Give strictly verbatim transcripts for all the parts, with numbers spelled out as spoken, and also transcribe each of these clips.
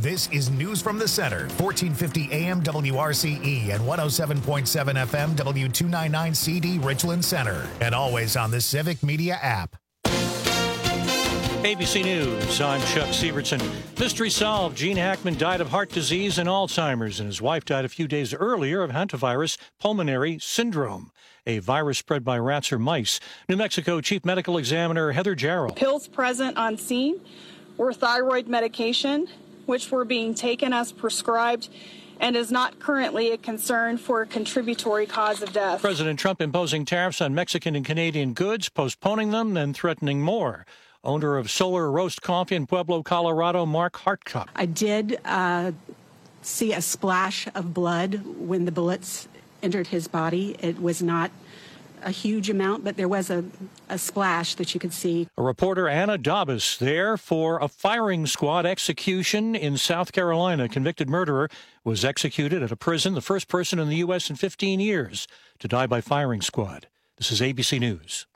This is News from the Center, fourteen fifty A M W R C E and one oh seven point seven F M W two ninety-nine C D Richland Center. And always on the Civic Media app. A B C News, I'm Chuck Sievertson. Mystery solved. Gene Hackman died of heart disease and Alzheimer's, and his wife died a few days earlier of hantavirus pulmonary syndrome, a virus spread by rats or mice. New Mexico Chief Medical Examiner Heather Jarrell. Pills present on scene were thyroid medication, which were being taken as prescribed and is not currently a concern for a contributory cause of death. President Trump imposing tariffs on Mexican and Canadian goods, postponing them, then threatening more. Owner of Solar Roast Coffee in Pueblo, Colorado, Mark Hartcup. I did uh, see a splash of blood when the bullets entered his body. It was not a huge amount, but there was a, a splash that you could see. A reporter, Anna Dobbs, there for a firing squad execution in South Carolina. A convicted murderer was executed at a prison, the first person in the U S in fifteen years to die by firing squad. This is A B C News.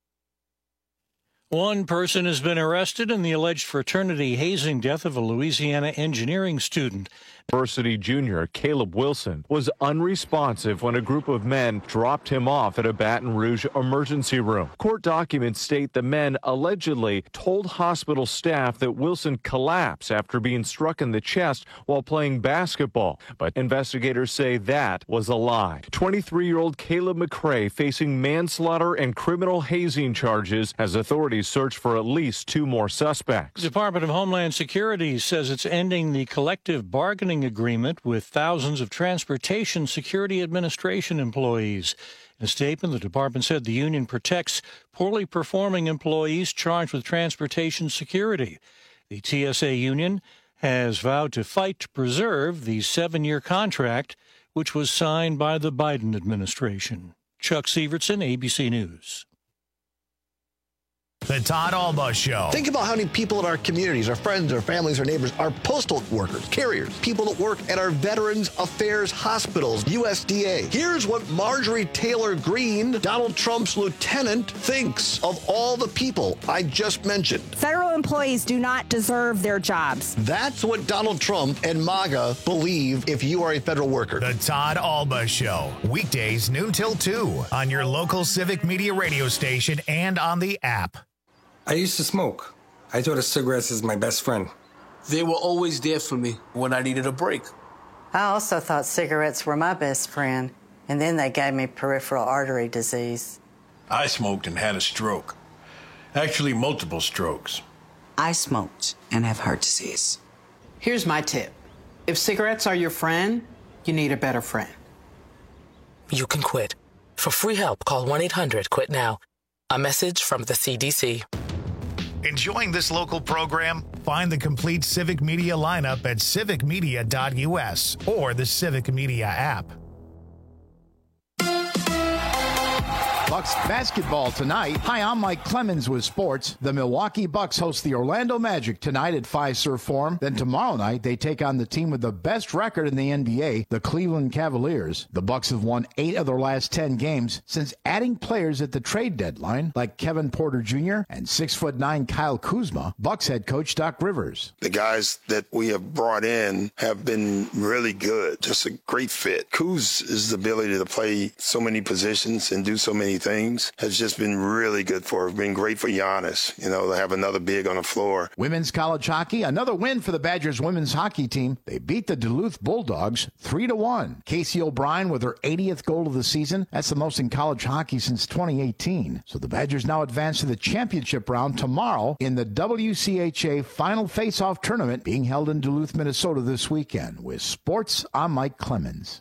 One person has been arrested in the alleged fraternity hazing death of a Louisiana engineering student. University junior Caleb Wilson was unresponsive when a group of men dropped him off at a Baton Rouge emergency room. Court documents state the men allegedly told hospital staff that Wilson collapsed after being struck in the chest while playing basketball, but investigators say that was a lie. twenty-three-year-old Caleb McCrae facing manslaughter and criminal hazing charges as authorities search for at least two more suspects. The Department of Homeland Security says it's ending the collective bargaining agreement with thousands of Transportation Security Administration employees. In a statement, the department said the union protects poorly performing employees charged with transportation security. The T S A union has vowed to fight to preserve the seven-year contract, which was signed by the Biden administration. Chuck Sievertson, A B C News. The Todd Alba Show. Think about how many people in our communities, our friends, our families, our neighbors, our postal workers, carriers, people that work at our Veterans Affairs hospitals, U S D A. Here's what Marjorie Taylor Greene, Donald Trump's lieutenant, thinks of all the people I just mentioned. Federal employees do not deserve their jobs. That's what Donald Trump and MAGA believe if you are a federal worker. The Todd Alba Show. Weekdays noon till two on your local Civic Media radio station and on the app. I used to smoke. I thought of cigarettes as my best friend. They were always there for me when I needed a break. I also thought cigarettes were my best friend, and then they gave me peripheral artery disease. I smoked and had a stroke. Actually, multiple strokes. I smoked and have heart disease. Here's my tip. If cigarettes are your friend, you need a better friend. You can quit. For free help, call one eight hundred quit now. A message from the C D C. Enjoying this local program? Find the complete Civic Media lineup at civic media dot U S or the Civic Media app. Bucks basketball tonight. Hi, I'm Mike Clemens with sports. The Milwaukee Bucks host the Orlando Magic tonight at Fiserv Forum. Then tomorrow night, they take on the team with the best record in the N B A, the Cleveland Cavaliers. The Bucks have won eight of their last ten games since adding players at the trade deadline, like Kevin Porter Junior and six foot nine Kyle Kuzma. Bucks head coach Doc Rivers. The guys that we have brought in have been really good. Just a great fit. Kuz' ability to play so many positions and do so many things has just been really good for been great for Giannis, you know, to have another big on the floor. Women's college hockey, another win for the Badgers women's hockey team. They beat the Duluth Bulldogs three to one. Casey O'Brien with her eightieth goal of the season. That's the most in college hockey since twenty eighteen. So the Badgers now advance to the championship round tomorrow in the W C H A Final Face-Off Tournament being held in Duluth, Minnesota this weekend. With sports, I'm Mike Clemens.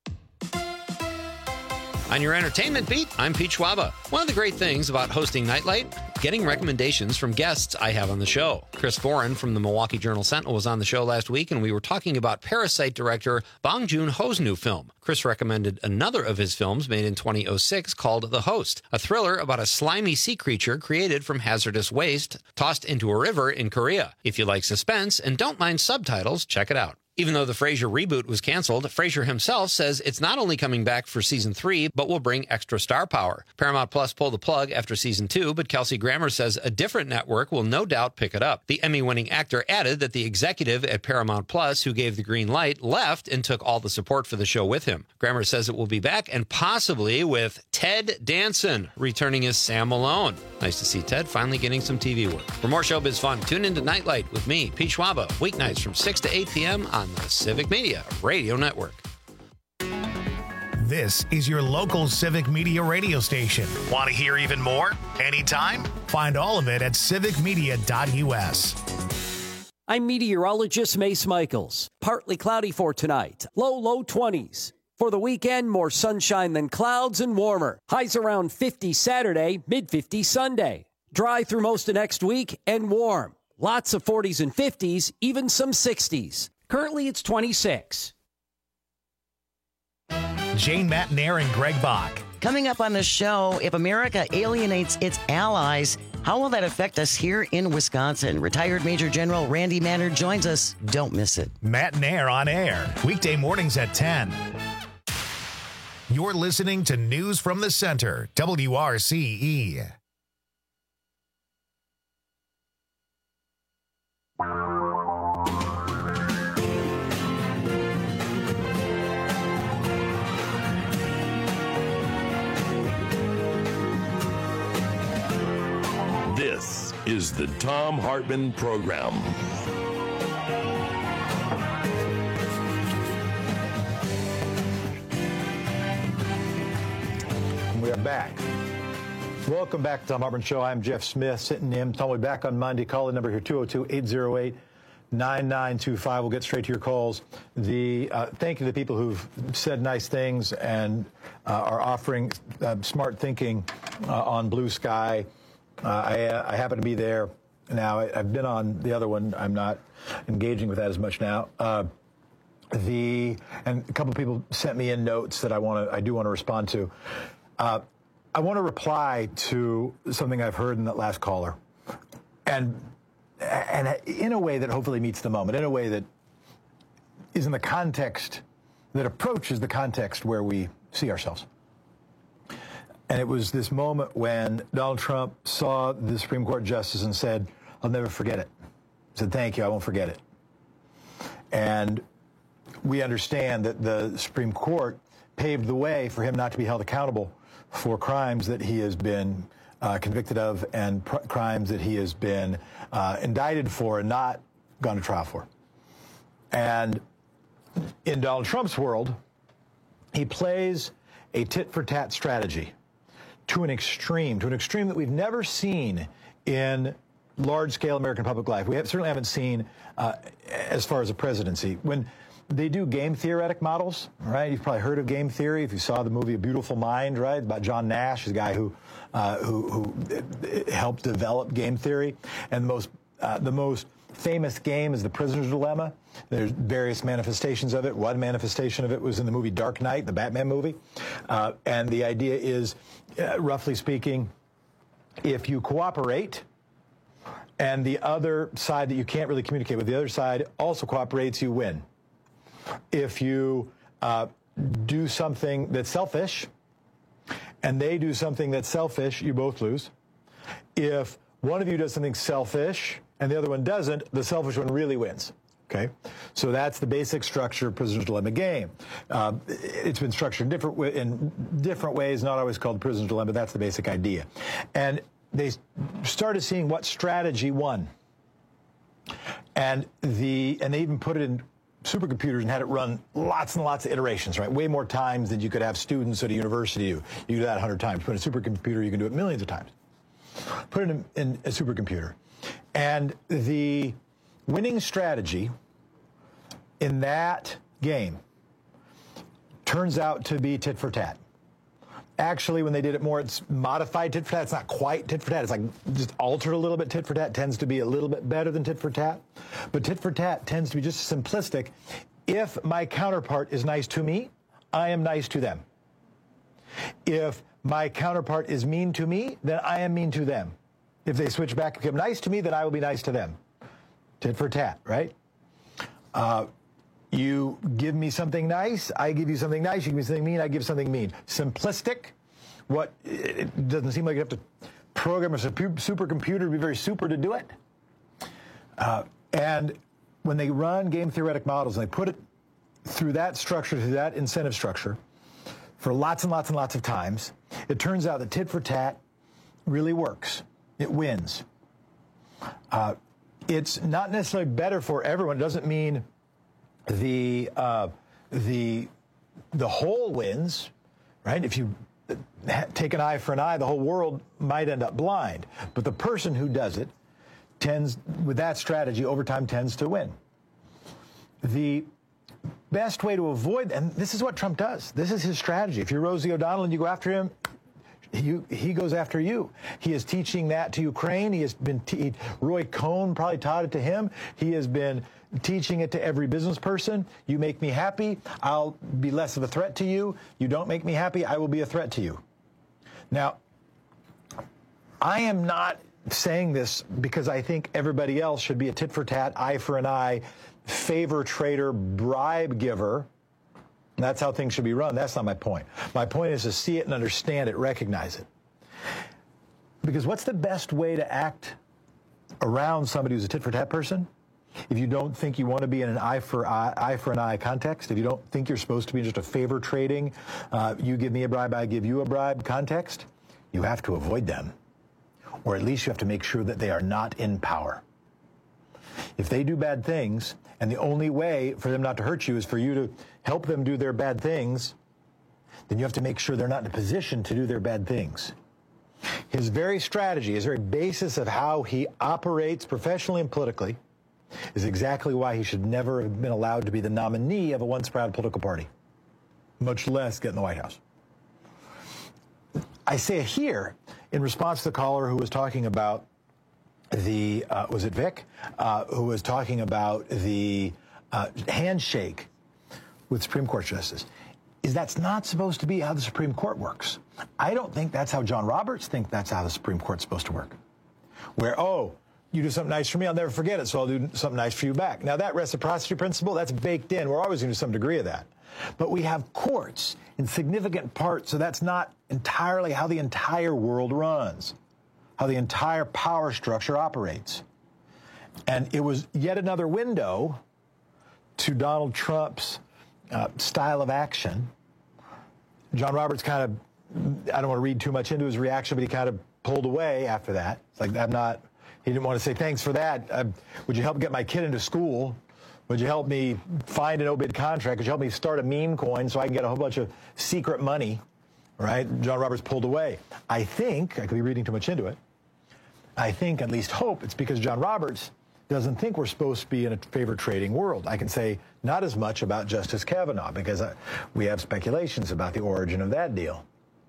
On your entertainment beat, I'm Pete Schwaba. One of the great things about hosting Nightlight, getting recommendations from guests I have on the show. Chris Foran from the Milwaukee Journal-Sentinel was on the show last week, and we were talking about Parasite director Bong Joon-ho's new film. Chris recommended another of his films made in twenty oh six called The Host, a thriller about a slimy sea creature created from hazardous waste tossed into a river in Korea. If you like suspense and don't mind subtitles, check it out. Even though the Frasier reboot was canceled, Frasier himself says it's not only coming back for season three, but will bring extra star power. Paramount Plus pulled the plug after season two, but Kelsey Grammer says a different network will no doubt pick it up. The Emmy-winning actor added that the executive at Paramount Plus who gave the green light left and took all the support for the show with him. Grammer says it will be back and possibly with Ted Danson returning as Sam Malone. Nice to see Ted finally getting some T V work. For more showbiz fun, tune into Nightlight with me, Pete Schwaba, weeknights from six to eight p.m. on the Civic Media Radio Network. This is your local Civic Media radio station. Want to hear even more? Anytime? Find all of it at civic media dot u s. I'm meteorologist Mace Michaels. Partly cloudy for tonight. Low, low twenties. For the weekend, more sunshine than clouds and warmer. Highs around fifty Saturday, mid fifties Sunday. Dry through most of next week and warm. Lots of forties and fifties, even some sixties. Currently, it's twenty-six. Jane Matnair and Greg Bach. Coming up on the show, if America alienates its allies, how will that affect us here in Wisconsin? Retired Major General Randy Manner joins us. Don't miss it. Matnair on air, weekday mornings at ten. You're listening to News from the Center, W R C E. This is the Thom Hartmann Program. We are back. Welcome back to the Thom Hartmann Show. I'm Jeff Smith, sitting in. Tom, we'll be back on Monday. Call the number here, two oh two, eight oh eight, nine nine two five. We'll get straight to your calls. The uh, thank you to the people who've said nice things and uh, are offering uh, smart thinking uh, on Blue Sky. Uh, I, uh, I happen to be there now. I, I've been on the other one. I'm not engaging with that as much now. Uh, the and a couple of people sent me in notes that I want to. I do want to respond to. Uh, I want to reply to something I've heard in that last caller, and and in a way that hopefully meets the moment, in a way that is in the context that approaches the context where we see ourselves. And it was this moment when Donald Trump saw the Supreme Court justice and said, "I'll never forget it." He said, "Thank you, I won't forget it." And we understand that the Supreme Court paved the way for him not to be held accountable for crimes that he has been uh, convicted of and pr- crimes that he has been uh, indicted for and not gone to trial for. And in Donald Trump's world, he plays a tit-for-tat strategy to an extreme, to an extreme that we've never seen in large-scale American public life. We have, certainly haven't seen uh, as far as a presidency. When they do game theoretic models, right? You've probably heard of game theory if you saw the movie A Beautiful Mind, right? About John Nash, the guy who uh, who, who helped develop game theory. And the most uh, the most famous game is the Prisoner's Dilemma. There's various manifestations of it. One manifestation of it was in the movie Dark Knight, the Batman movie. Uh, and the idea is, uh, roughly speaking, if you cooperate, and the other side that you can't really communicate with, the other side also cooperates, you win. If you uh, do something that's selfish, and they do something that's selfish, you both lose. If one of you does something selfish, and the other one doesn't, the selfish one really wins. Okay, so that's the basic structure of Prisoner's Dilemma game. Uh, it's been structured in different, w- in different ways, not always called Prisoner's Dilemma, but that's the basic idea. And they started seeing what strategy won. And the and they even put it in supercomputers and had it run lots and lots of iterations, right? Way more times than you could have students at a university do. You can do that a hundred times. Put in a supercomputer, you can do it millions of times. Put it in, in a supercomputer. And the winning strategy in that game turns out to be tit for tat. Actually, when they did it more, it's modified tit for tat. It's not quite tit for tat. It's like just altered a little bit. Tit for tat tends to be a little bit better than tit for tat. But tit for tat tends to be just simplistic. If my counterpart is nice to me, I am nice to them. If my counterpart is mean to me, then I am mean to them. If they switch back and become nice to me, then I will be nice to them. Tit for tat, right? Uh, You give me something nice, I give you something nice. You give me something mean, I give something mean. Simplistic. What, it doesn't seem like you have to program a super, supercomputer to be very super to do it. Uh, and when they run game theoretic models and they put it through that structure, through that incentive structure, for lots and lots and lots of times, it turns out that tit for tat really works. It wins. Uh, it's not necessarily better for everyone. It doesn't mean the uh, the the whole wins, right? If you take an eye for an eye, the whole world might end up blind. But the person who does it tends, with that strategy, over time tends to win. The best way to avoid, and this is what Trump does. This is his strategy. If you're Rosie O'Donnell and you go after him, he, he goes after you. He is teaching that to Ukraine. He has been, te- Roy Cohn probably taught it to him. He has been teaching it to every business person. You make me happy, I'll be less of a threat to you. You don't make me happy, I will be a threat to you. Now, I am not saying this because I think everybody else should be a tit for tat, eye for an eye, favor trader, bribe giver. That's how things should be run. That's not my point. My point is to see it and understand it, recognize it. Because what's the best way to act around somebody who's a tit for tat person? If you don't think you want to be in an eye for eye, eye for an eye context, if you don't think you're supposed to be just a favor trading, uh, you give me a bribe, I give you a bribe context, you have to avoid them. Or at least you have to make sure that they are not in power. If they do bad things, and the only way for them not to hurt you is for you to help them do their bad things, then you have to make sure they're not in a position to do their bad things. His very strategy, his very basis of how he operates professionally and politically, is exactly why he should never have been allowed to be the nominee of a once proud political party, much less get in the White House. I say it here in response to the caller who was talking about the, uh, was it Vic, uh, who was talking about the uh, handshake with Supreme Court justices, is that's not supposed to be how the Supreme Court works. I don't think that's how John Roberts thinks that's how the Supreme Court's supposed to work. Where, oh, you do something nice for me, I'll never forget it, so I'll do something nice for you back. Now, that reciprocity principle, that's baked in. We're always going to do some degree of that. But we have courts in significant part, so that's not entirely how the entire world runs, how the entire power structure operates. And it was yet another window to Donald Trump's uh, style of action. John Roberts kind of, I don't want to read too much into his reaction, but he kind of pulled away after that. It's like, I'm not... He didn't want to say, thanks for that. Uh, would you help get my kid into school? Would you help me find an obit contract? Could you help me start a meme coin so I can get a whole bunch of secret money? Right? John Roberts pulled away. I think, I could be reading too much into it, I think, at least hope, it's because John Roberts doesn't think we're supposed to be in a favor trading world. I can say not as much about Justice Kavanaugh because uh, we have speculations about the origin of that deal.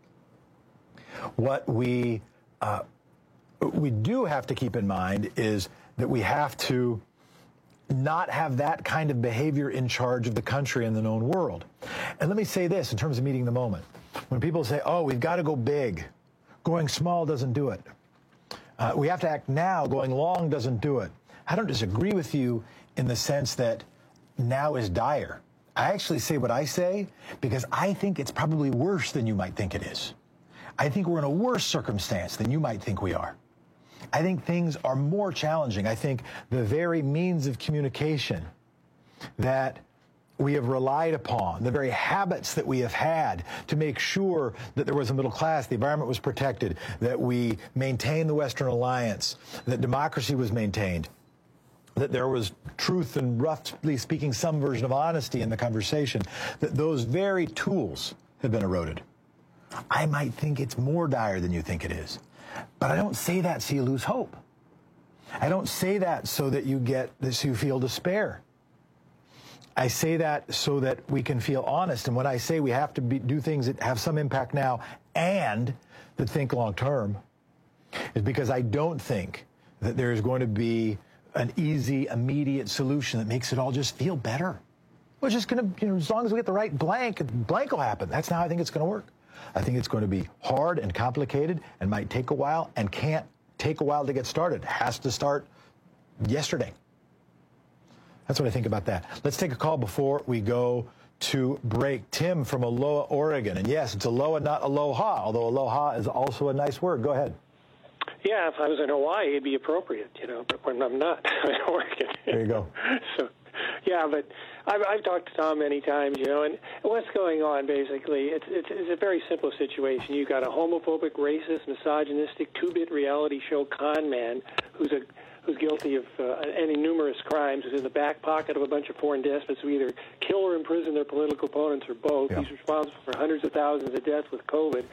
What we... Uh, we do have to keep in mind is that we have to not have that kind of behavior in charge of the country and the known world. And let me say this in terms of meeting the moment. When people say, oh, we've got to go big, going small doesn't do it. Uh, we have to act now, going long doesn't do it. I don't disagree with you in the sense that now is dire. I actually say what I say because I think it's probably worse than you might think it is. I think we're in a worse circumstance than you might think we are. I think things are more challenging. I think the very means of communication that we have relied upon, the very habits that we have had to make sure that there was a middle class, the environment was protected, that we maintained the Western alliance, that democracy was maintained, that there was truth and, roughly speaking, some version of honesty in the conversation, that those very tools have been eroded. I might think it's more dire than you think it is. But I don't say that so you lose hope. I don't say that so that you get this, you feel despair. I say that so that we can feel honest. And when I say we have to be, do things that have some impact now and that think long term, is because I don't think that there is going to be an easy, immediate solution that makes it all just feel better. We're just going to, you know, as long as we get the right blank, blank will happen. That's how I think it's going to work. I think it's going to be hard and complicated and might take a while and can't take a while to get started. It has to start yesterday. That's what I think about that. Let's take a call before we go to break. Tim from Aloha, Oregon. And yes, it's Aloha, not Aloha, although Aloha is also a nice word. Go ahead. Yeah, if I was in Hawaii, it'd be appropriate, you know, but when I'm not, I'm in Oregon. There you go. So, yeah, but I've, I've talked to Tom many times, you know, and what's going on, basically, it's, it's, it's a very simple situation. You've got a homophobic, racist, misogynistic, two-bit reality show con man who's a who's guilty of uh, any numerous crimes, who's in the back pocket of a bunch of foreign despots who either kill or imprison their political opponents or both. Yeah. He's responsible for hundreds of thousands of deaths with COVID.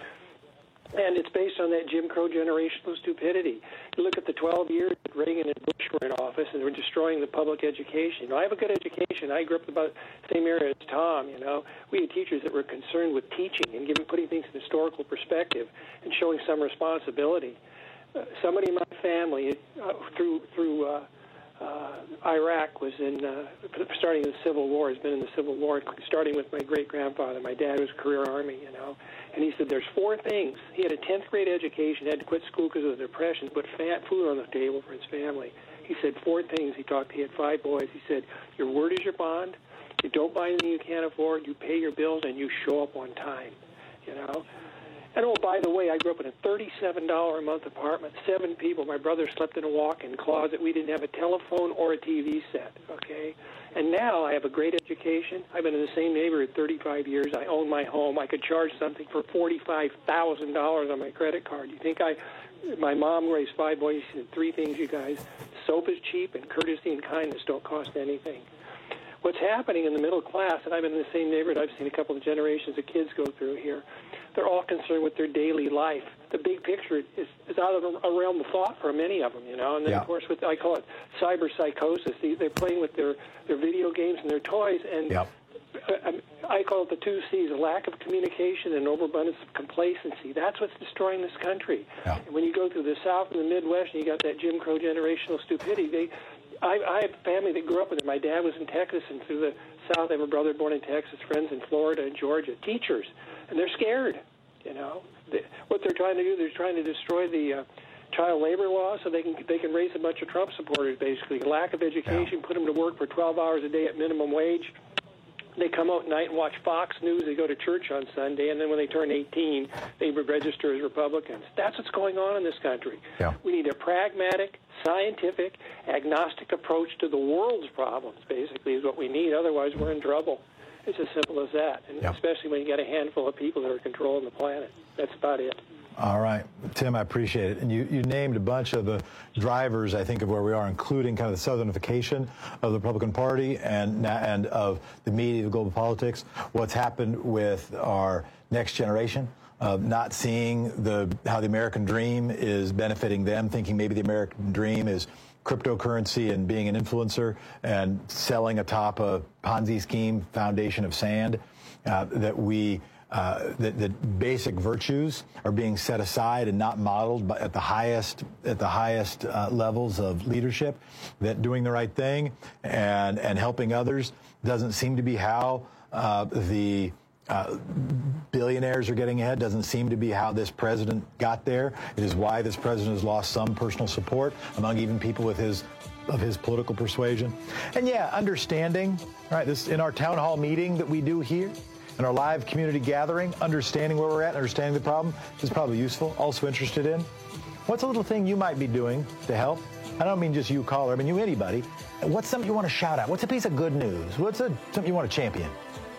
And it's based on that Jim Crow generational stupidity. You look at the twelve years that Reagan and Bush were in office, and they were destroying the public education. You know, I have a good education. I grew up about the same area as Tom, you know. We had teachers that were concerned with teaching and giving, putting things in historical perspective and showing some responsibility. Uh, somebody in my family, uh, through through uh, uh, Iraq, was in, uh, starting the Civil War, has been in the Civil War, starting with my great-grandfather. My dad was career Army, you know. And he said there's four things. He had a tenth grade education, had to quit school because of the depression, put fat food on the table for his family. He said four things. He talked. He had five boys. He said, your word is your bond. You don't buy anything you can't afford. You pay your bills, and you show up on time, you know. And, oh, by the way, I grew up in a thirty-seven dollars a month apartment, seven people. My brother slept in a walk-in closet. We didn't have a telephone or a T V set, okay? And now I have a great education. I've been in the same neighborhood thirty-five years. I own my home. I could charge something for forty-five thousand dollars on my credit card. You think I, my mom raised five boys. She said three things, you guys. Soap is cheap, and courtesy and kindness don't cost anything. What's happening in the middle class, and I've been in the same neighborhood, I've seen a couple of generations of kids go through here, they're all concerned with their daily life. The big picture is, is out of a realm of thought for many of them, you know. And then, yeah. of course, with I call it cyber psychosis. They, they're playing with their, their video games and their toys, and yep. I, I call it the two C's, a lack of communication and overabundance of complacency. That's what's destroying this country. Yeah. And when you go through the South and the Midwest and you got that Jim Crow generational stupidity, they... I, I have family that grew up with it. My dad was in Texas, and through the South, I have a brother born in Texas, friends in Florida and Georgia, teachers, and they're scared, you know. They, what they're trying to do, they're trying to destroy the uh, child labor law so they can they can raise a bunch of Trump supporters, basically. Lack of education, yeah. put them to work for twelve hours a day at minimum wage. They come out at night and watch Fox News. They go to church on Sunday, and then when they turn eighteen, they register as Republicans. That's what's going on in this country. Yeah. We need a pragmatic, scientific, agnostic approach to the world's problems, basically, is what we need. Otherwise, we're in trouble. It's as simple as that, and yeah. especially when you get a handful of people that are controlling the planet. That's about it. All right. Tim, I appreciate it. And you, you named a bunch of the drivers, I think, of where we are, including kind of the southernification of the Republican Party and, and of the media, of global politics, what's happened with our next generation, of not seeing the how the American dream is benefiting them, thinking maybe the American dream is cryptocurrency and being an influencer and selling atop a Ponzi scheme foundation of sand, uh, that we... Uh, that, that basic virtues are being set aside and not modeled by, at the highest at the highest uh, levels of leadership. That doing the right thing and and helping others doesn't seem to be how uh, the uh, billionaires are getting ahead. Doesn't seem to be how this president got there. It is why this president has lost some personal support among even people with his of his political persuasion. And yeah, understanding, right? This in our town hall meeting that we do here. In our live community gathering, understanding where we're at, understanding the problem is probably useful. Also interested in what's a little thing you might be doing to help? I don't mean just you, caller. I mean you, anybody. What's something you want to shout out? What's a piece of good news? What's a, something you want to champion?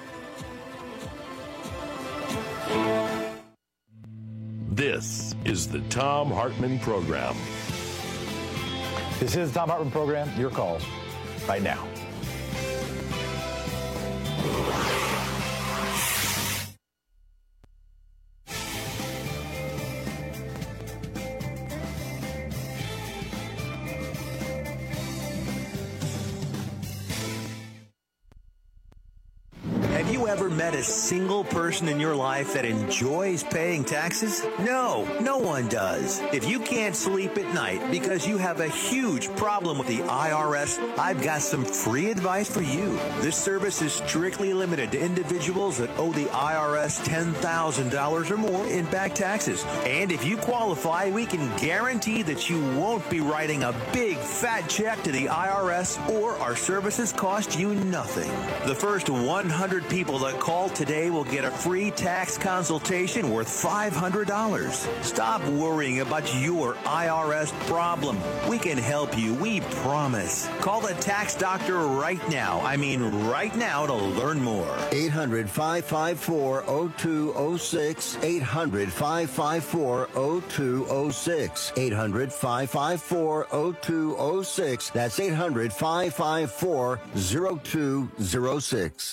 This is the Thom Hartmann Program. This is the Thom Hartmann Program. Your calls right now. ever met a single person in your life that enjoys paying taxes? No, no one does. If you can't sleep at night because you have a huge problem with the I R S, I've got some free advice for you. This service is strictly limited to individuals that owe the I R S ten thousand dollars or more in back taxes. And if you qualify, we can guarantee that you won't be writing a big fat check to the I R S, or our services cost you nothing. The first one hundred people that call today will get a free tax consultation worth five hundred dollars. Stop worrying about your I R S problem. We can help you, we promise. Call the tax doctor right now. I mean right now to learn more. eight hundred, five five four, oh two oh six. eight hundred, five five four, oh two oh six. eight hundred, five five four, oh two oh six. That's eight hundred, five five four, oh two oh six.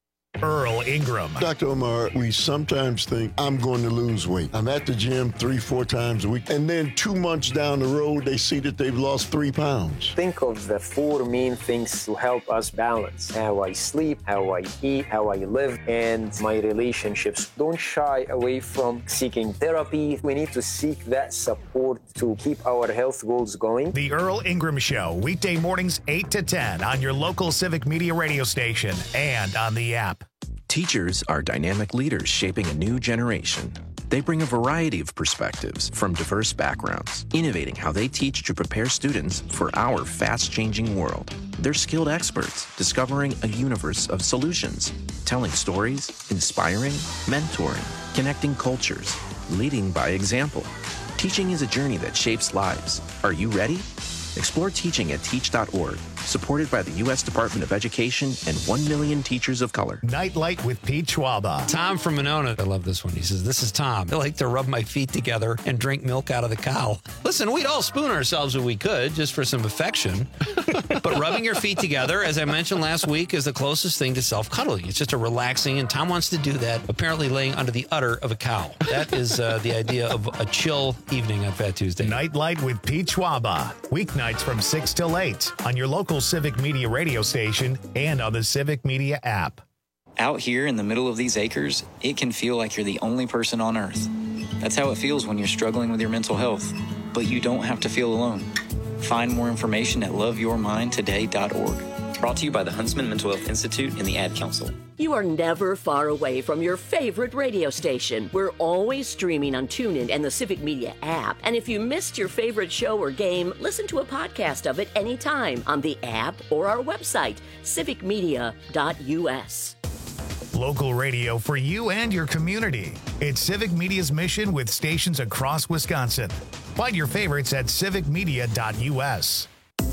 Earl Ingram. Doctor Omar, we sometimes think I'm going to lose weight. I'm at the gym three, four times a week. And then two months down the road, they see that they've lost three pounds. Think of the four main things to help us balance: how I sleep, how I eat, how I live, and my relationships. Don't shy away from seeking therapy. We need to seek that support to keep our health goals going. The Earl Ingram Show, weekday mornings eight to ten on your local Civic Media radio station and on the app. Teachers are dynamic leaders shaping a new generation. They bring a variety of perspectives from diverse backgrounds, innovating how they teach to prepare students for our fast-changing world. They're skilled experts, discovering a universe of solutions, telling stories, inspiring, mentoring, connecting cultures, leading by example. Teaching is a journey that shapes lives. Are you ready? Explore teaching at teach dot org, supported by the U S Department of Education and one million teachers of color. Nightlight with Pete Schwaba. Tom from Monona, I love this one. He says, "This is Tom. I like to rub my feet together and drink milk out of the cow." Listen, we'd all spoon ourselves if we could, just for some affection. But rubbing your feet together, as I mentioned last week, is the closest thing to self-cuddling. It's just a relaxing, and Tom wants to do that, apparently laying under the udder of a cow. That is uh, the idea of a chill evening on Fat Tuesday. Nightlight with Pete Schwaba. Weeknights from six till eight on your local Civic Media radio station and on the Civic Media app. Out here in the middle of these acres, it can feel like you're the only person on earth. That's how it feels when you're struggling with your mental health. But you don't have to feel alone. Find more information at love your mind today dot org. Brought to you by the Huntsman Mental Health Institute and the Ad Council. You are never far away from your favorite radio station. We're always streaming on TuneIn and the Civic Media app. And if you missed your favorite show or game, listen to a podcast of it anytime on the app or our website, civic media dot u s. Local radio for you and your community. It's Civic Media's mission with stations across Wisconsin. Find your favorites at civic media dot u s.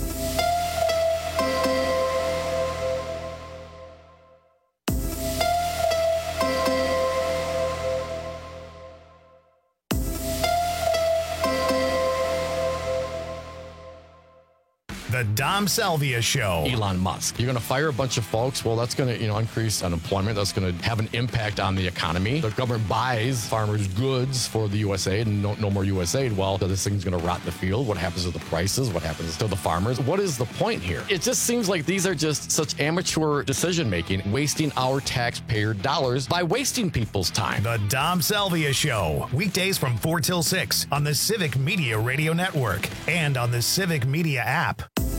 The Dom Salvia Show. Elon Musk. You're going to fire a bunch of folks. Well, that's going to, you know, increase unemployment. That's going to have an impact on the economy. The government buys farmers' goods for the U S A I D and no, no more U S A I D. Well, this thing's going to rot in the field. What happens to the prices? What happens to the farmers? What is the point here? It just seems like these are just such amateur decision-making, wasting our taxpayer dollars by wasting people's time. The Dom Salvia Show. Weekdays from four till six on the Civic Media Radio Network and on the Civic Media app.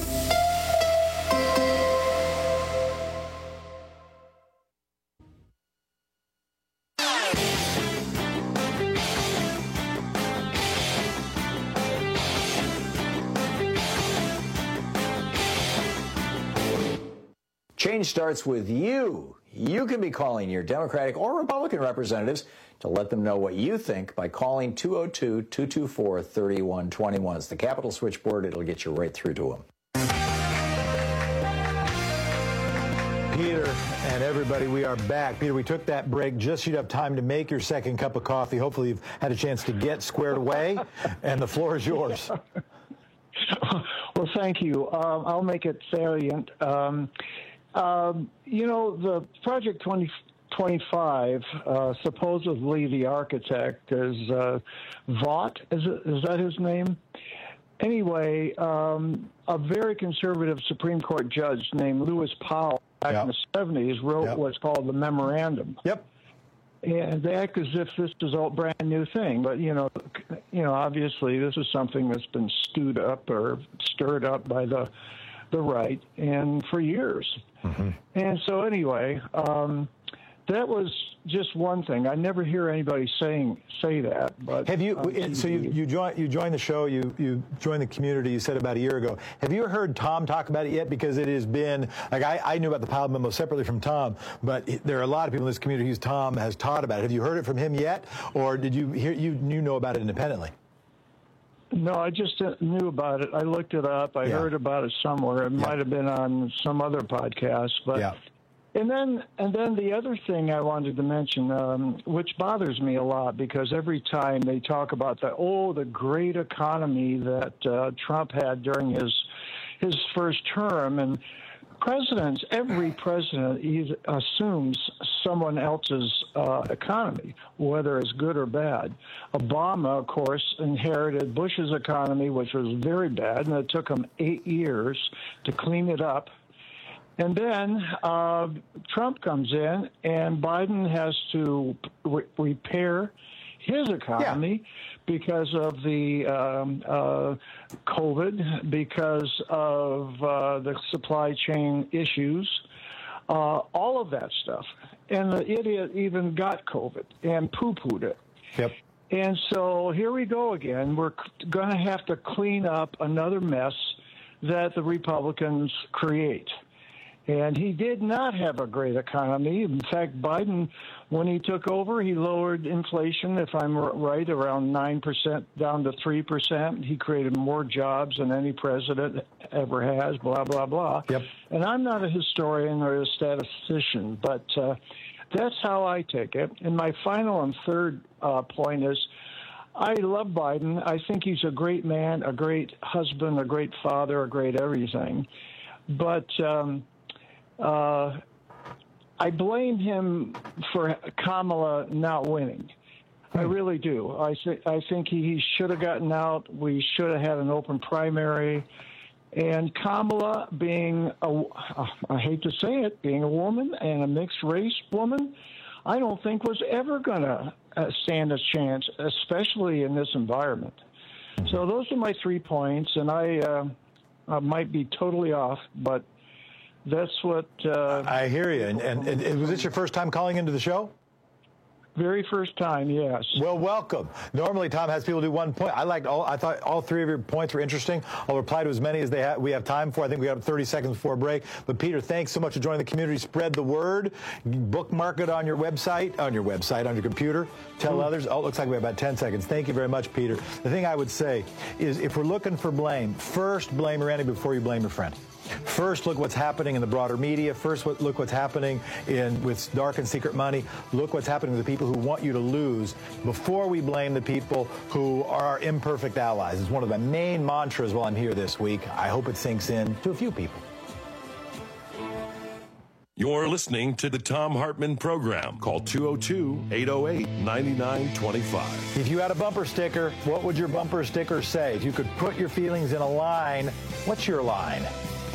Change starts with you. You can be calling your Democratic or Republican representatives to let them know what you think by calling two oh two, two two four, three one two one. It's the Capitol switchboard. It'll get you right through to them. Peter and everybody, we are back. Peter, we took that break just so you'd have time to make your second cup of coffee. Hopefully you've had a chance to get squared away, and the floor is yours. Well, thank you. Um, I'll make it salient. Um, um, you know, the Project twenty twenty-five, uh, supposedly the architect is uh, Vought. Is, it, is that his name? Anyway, um, a very conservative Supreme Court judge named Lewis Powell back Yep. in the seventies, wrote Yep. what's called the memorandum. Yep. And they act as if this is a brand new thing, but you know, you know, obviously this is something that's been stewed up or stirred up by the the right, and for years. Mm-hmm. And so anyway, um, that was just one thing. I never hear anybody saying say that. But have you? on So you you joined you joined the show. You you joined the community. You said about a year ago. Have you heard Tom talk about it yet? Because it has been like I, I knew about the Powell memo separately from Tom, but there are a lot of people in this community who Tom has taught about it. Have you heard it from him yet, or did you hear you you know about it independently? No, I just knew about it. I looked it up. I Yeah. heard about it somewhere. It Yeah. might have been on some other podcast, but. Yeah. And then, and then the other thing I wanted to mention, um, which bothers me a lot, because every time they talk about the oh, the great economy that uh, Trump had during his his first term, and presidents, every president he assumes someone else's uh, economy, whether it's good or bad. Obama, of course, inherited Bush's economy, which was very bad, and it took him eight years to clean it up. And then uh, Trump comes in, and Biden has to re- repair his economy yeah. because of the um, uh, COVID, because of uh, the supply chain issues, uh, all of that stuff. And the idiot even got COVID and poo-pooed it. Yep. And so here we go again. We're going to have to clean up another mess that the Republicans create. And he did not have a great economy. In fact, Biden, when he took over, he lowered inflation, if I'm right, around nine percent down to three percent. He created more jobs than any president ever has, blah, blah, blah. Yep. And I'm not a historian or a statistician, but uh, that's how I take it. And my final and third uh, point is, I love Biden. I think he's a great man, a great husband, a great father, a great everything. But... Um, Uh, I blame him for Kamala not winning. I really do. I, th- I think he, he should have gotten out. We should have had an open primary. And Kamala, being, a, I hate to say it, being a woman and a mixed race woman, I don't think was ever going to uh, stand a chance, especially in this environment. So those are my three points, and I, uh, I might be totally off, but that's what... Uh, I hear you. And, and, and was this your first time calling into the show? Very first time, yes. Well, welcome. Normally, Tom has people do one point. I liked all. I thought all three of your points were interesting. I'll reply to as many as they ha- we have time for. I think we have thirty seconds before break. But Peter, thanks so much for joining the community. Spread the word. Bookmark it on your website, on your website, on your computer. Tell mm. others. Oh, it looks like we have about ten seconds. Thank you very much, Peter. The thing I would say is, if we're looking for blame, first blame your enemy before you blame your friend. First, look what's happening in the broader media. First, look what's happening in with dark and secret money. Look what's happening to the people who want you to lose before we blame the people who are our imperfect allies. It's one of the main mantras while I'm here this week. I hope it sinks in to a few people. You're listening to the Thom Hartmann Program. Call two oh two, eight oh eight, nine nine two five. If you had a bumper sticker, what would your bumper sticker say? If you could put your feelings in a line, what's your line?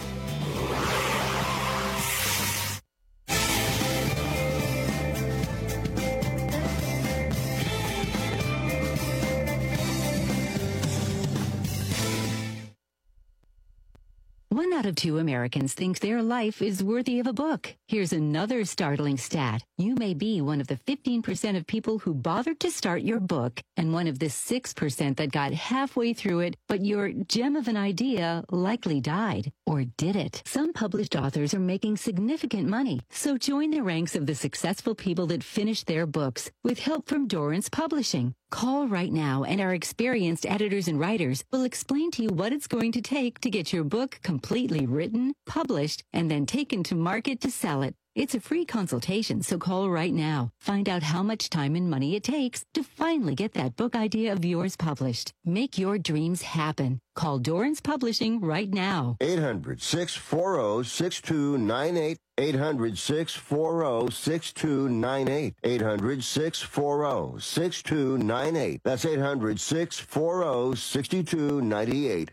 One out of two Americans think their life is worthy of a book. Here's another startling stat. You may be one of the fifteen percent of people who bothered to start your book, and one of the six percent that got halfway through it, but your gem of an idea likely died. Or did it? Some published authors are making significant money, so join the ranks of the successful people that finished their books with help from Dorrance Publishing. Call right now, and our experienced editors and writers will explain to you what it's going to take to get your book completely written, published, and then taken to market to sell it. It's a free consultation, so call right now. Find out how much time and money it takes to finally get that book idea of yours published. Make your dreams happen. Call Dorrance Publishing right now. eight hundred, six four zero, six two nine eight. eight hundred, six four zero, six two nine eight. eight hundred, six four zero, six two nine eight. That's eight hundred, six four zero, six two nine eight.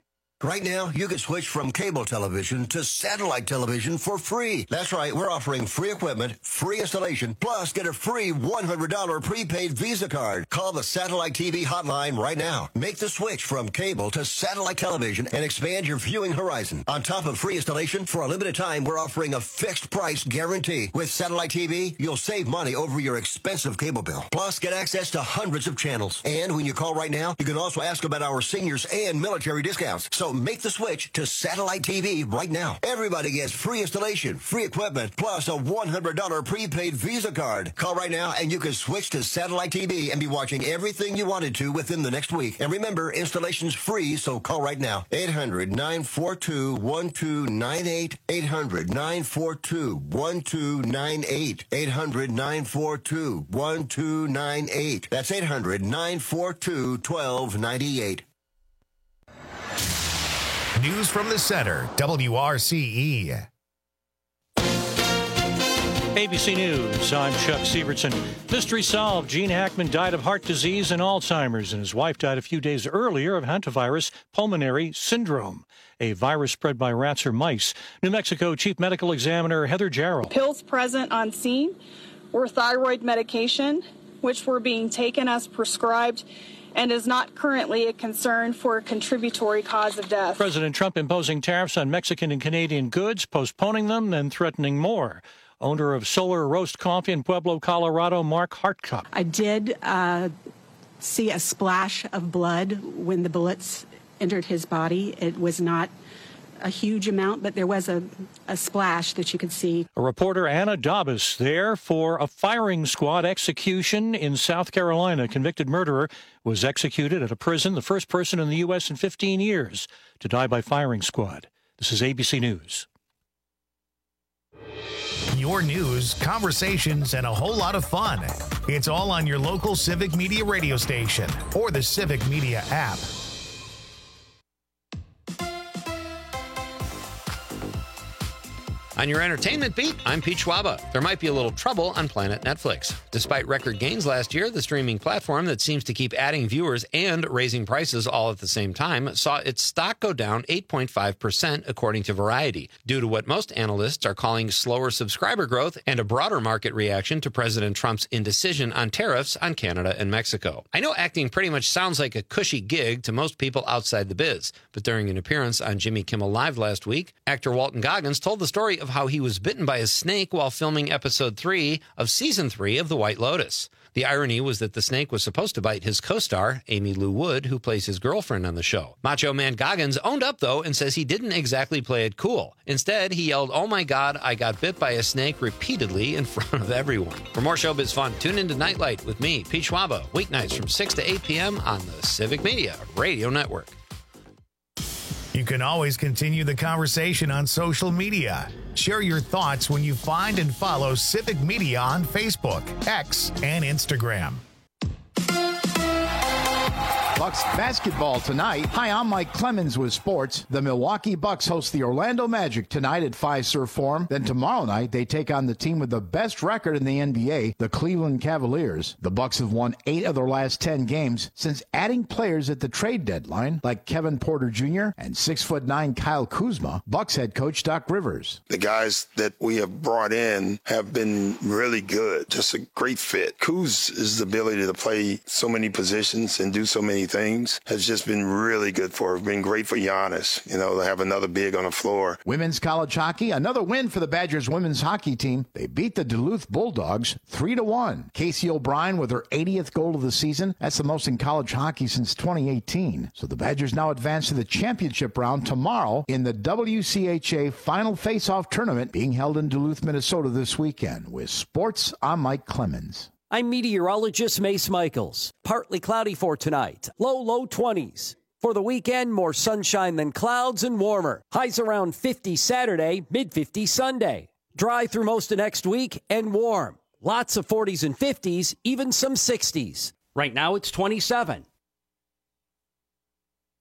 Right now, you can switch from cable television to satellite television for free. That's right, we're offering free equipment, free installation, plus get a free one hundred dollars prepaid Visa card. Call the Satellite T V hotline right now. Make the switch from cable to satellite television and expand your viewing horizon. On top of free installation, for a limited time, we're offering a fixed price guarantee. With Satellite T V, you'll save money over your expensive cable bill. Plus, get access to hundreds of channels. And when you call right now, you can also ask about our seniors and military discounts. So make the switch to Satellite T V right now. Everybody gets free installation, free equipment, plus a one hundred dollars prepaid Visa card. Call right now and you can switch to Satellite T V and be watching everything you wanted to within the next week. And remember, installation's free, so call right now. eight hundred, nine four two, one two nine eight. eight hundred, nine four two, one two nine eight. eight hundred, nine four two, one two nine eight. That's eight hundred, nine four two, one two nine eight. News from the center, W R C E. A B C News, I'm Chuck Sievertson. Mystery solved. Gene Hackman died of heart disease and Alzheimer's, and his wife died a few days earlier of hantavirus pulmonary syndrome, a virus spread by rats or mice. New Mexico Chief Medical Examiner Heather Jarrell. Pills present on scene were thyroid medication, which were being taken as prescribed, and is not currently a concern for a contributory cause of death. President Trump imposing tariffs on Mexican and Canadian goods, postponing them, and threatening more. Owner of Solar Roast Coffee in Pueblo, Colorado, Mark Hartcup. I did uh, see a splash of blood when the bullets entered his body. It was not a huge amount, but there was a, a splash that you could see. A reporter, Anna Dobbs, there for a firing squad execution in South Carolina. A convicted murderer was executed at a prison, the first person in the U S in fifteen years to die by firing squad. This is A B C News. Your news, conversations, and a whole lot of fun. It's all on your local Civic Media radio station or the Civic Media app. On your entertainment beat, I'm Pete Schwaba. There might be a little trouble on Planet Netflix. Despite record gains last year, the streaming platform that seems to keep adding viewers and raising prices all at the same time saw its stock go down eight point five percent, according to Variety, due to what most analysts are calling slower subscriber growth and a broader market reaction to President Trump's indecision on tariffs on Canada and Mexico. I know acting pretty much sounds like a cushy gig to most people outside the biz, but during an appearance on Jimmy Kimmel Live last week, actor Walton Goggins told the story of how he was bitten by a snake while filming episode three of season three of The White Lotus. The irony was that the snake was supposed to bite his co-star, Amy Lou Wood, who plays his girlfriend on the show. Macho Man Goggins owned up, though, and says he didn't exactly play it cool. Instead, he yelled, "Oh my God, I got bit by a snake," repeatedly in front of everyone. For more showbiz fun, tune into Nightlight with me, Pete Schwaba, weeknights from six to eight p.m. on the Civic Media Radio Network. You can always continue the conversation on social media. Share your thoughts when you find and follow Civic Media on Facebook, X, and Instagram. Bucks basketball tonight. Hi, I'm Mike Clemens with sports. The Milwaukee Bucks host the Orlando Magic tonight at Fiserv Forum. Then tomorrow night, they take on the team with the best record in the N B A, the Cleveland Cavaliers. The Bucks have won eight of their last ten games since adding players at the trade deadline, like Kevin Porter Junior and six foot nine Kyle Kuzma. Bucks head coach Doc Rivers. The guys that we have brought in have been really good. Just a great fit. Kuz' ability to play so many positions and do so many things has just been really good for, been great for Giannis, you know, to have another big on the floor. Women's college hockey, another win for the Badgers women's hockey team. They beat the Duluth Bulldogs three to one. Casey O'Brien with her eightieth goal of the season. That's the most in college hockey since twenty eighteen. So the Badgers now advance to the championship round tomorrow in the W C H A Final Face-Off Tournament being held in Duluth, Minnesota this weekend. With sports, I'm Mike Clemens. I'm meteorologist Mace Michaels. Partly cloudy for tonight. Low, low twenties. For the weekend, more sunshine than clouds and warmer. Highs around fifty Saturday, mid fifties Sunday. Dry through most of next week and warm. Lots of forties and fifties, even some sixties. Right now it's twenty-seven.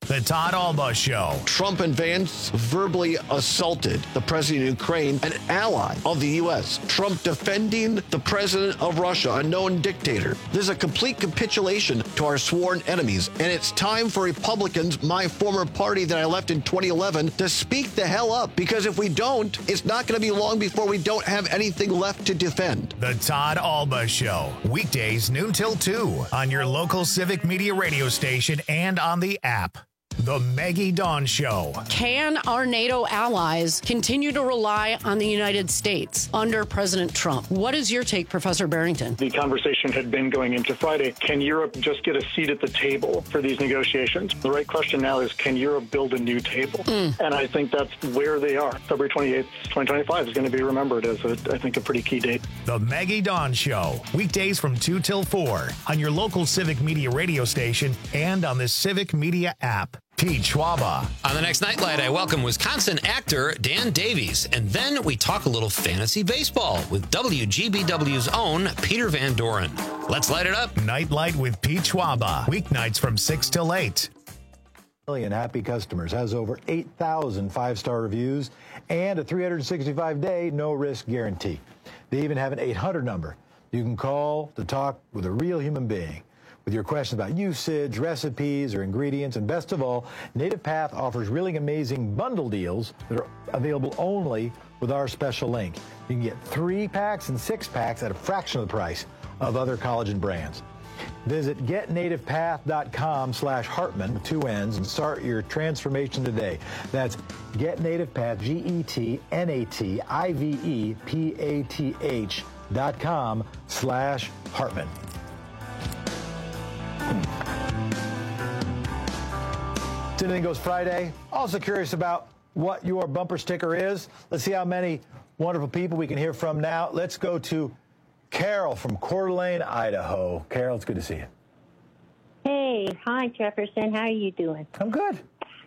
The Todd Alba Show. Trump and Vance verbally assaulted the president of Ukraine, an ally of the U S. Trump defending the president of Russia, a known dictator. This is a complete capitulation to our sworn enemies. And it's time for Republicans, my former party that I left in twenty eleven, to speak the hell up. Because if we don't, it's not going to be long before we don't have anything left to defend. The Todd Alba Show. Weekdays noon till two on your local Civic Media radio station and on the app. The Maggie Dawn Show. Can our NATO allies continue to rely on the United States under President Trump? What is your take, Professor Barrington? The conversation had been going into Friday. Can Europe just get a seat at the table for these negotiations? The right question now is, can Europe build a new table? Mm. And I think that's where they are. February twenty-eighth, twenty twenty-five is going to be remembered as, a, I think, a pretty key date. The Maggie Dawn Show. Weekdays from two till four on your local Civic Media radio station and on the Civic Media app. Pete Schwaba. On the next Nightlight, I welcome Wisconsin actor Dan Davies. And then we talk a little fantasy baseball with W G B W's own Peter Van Doren. Let's light it up. Nightlight with Pete Schwaba. Weeknights from six till eight. Million happy customers, has over eight thousand five-star reviews and a three hundred sixty-five day no-risk guarantee. They even have an eight hundred number you can call to talk with a real human being with your questions about usage, recipes, or ingredients. And best of all, Native Path offers really amazing bundle deals that are available only with our special link. You can get three packs and six packs at a fraction of the price of other collagen brands. Visit get native path dot com slash Hartman with two N's and start your transformation today. That's GetNativePath, G E T N A T I V E P A T H dot com slash Hartman. It's Anything Goes Friday. Also curious about what your bumper sticker is. Let's see how many wonderful people we can hear from now. Let's go to Carol from Coeur d'Alene, Idaho. Carol, it's good to see you. Hey, hi, Jefferson. How are you doing? I'm good.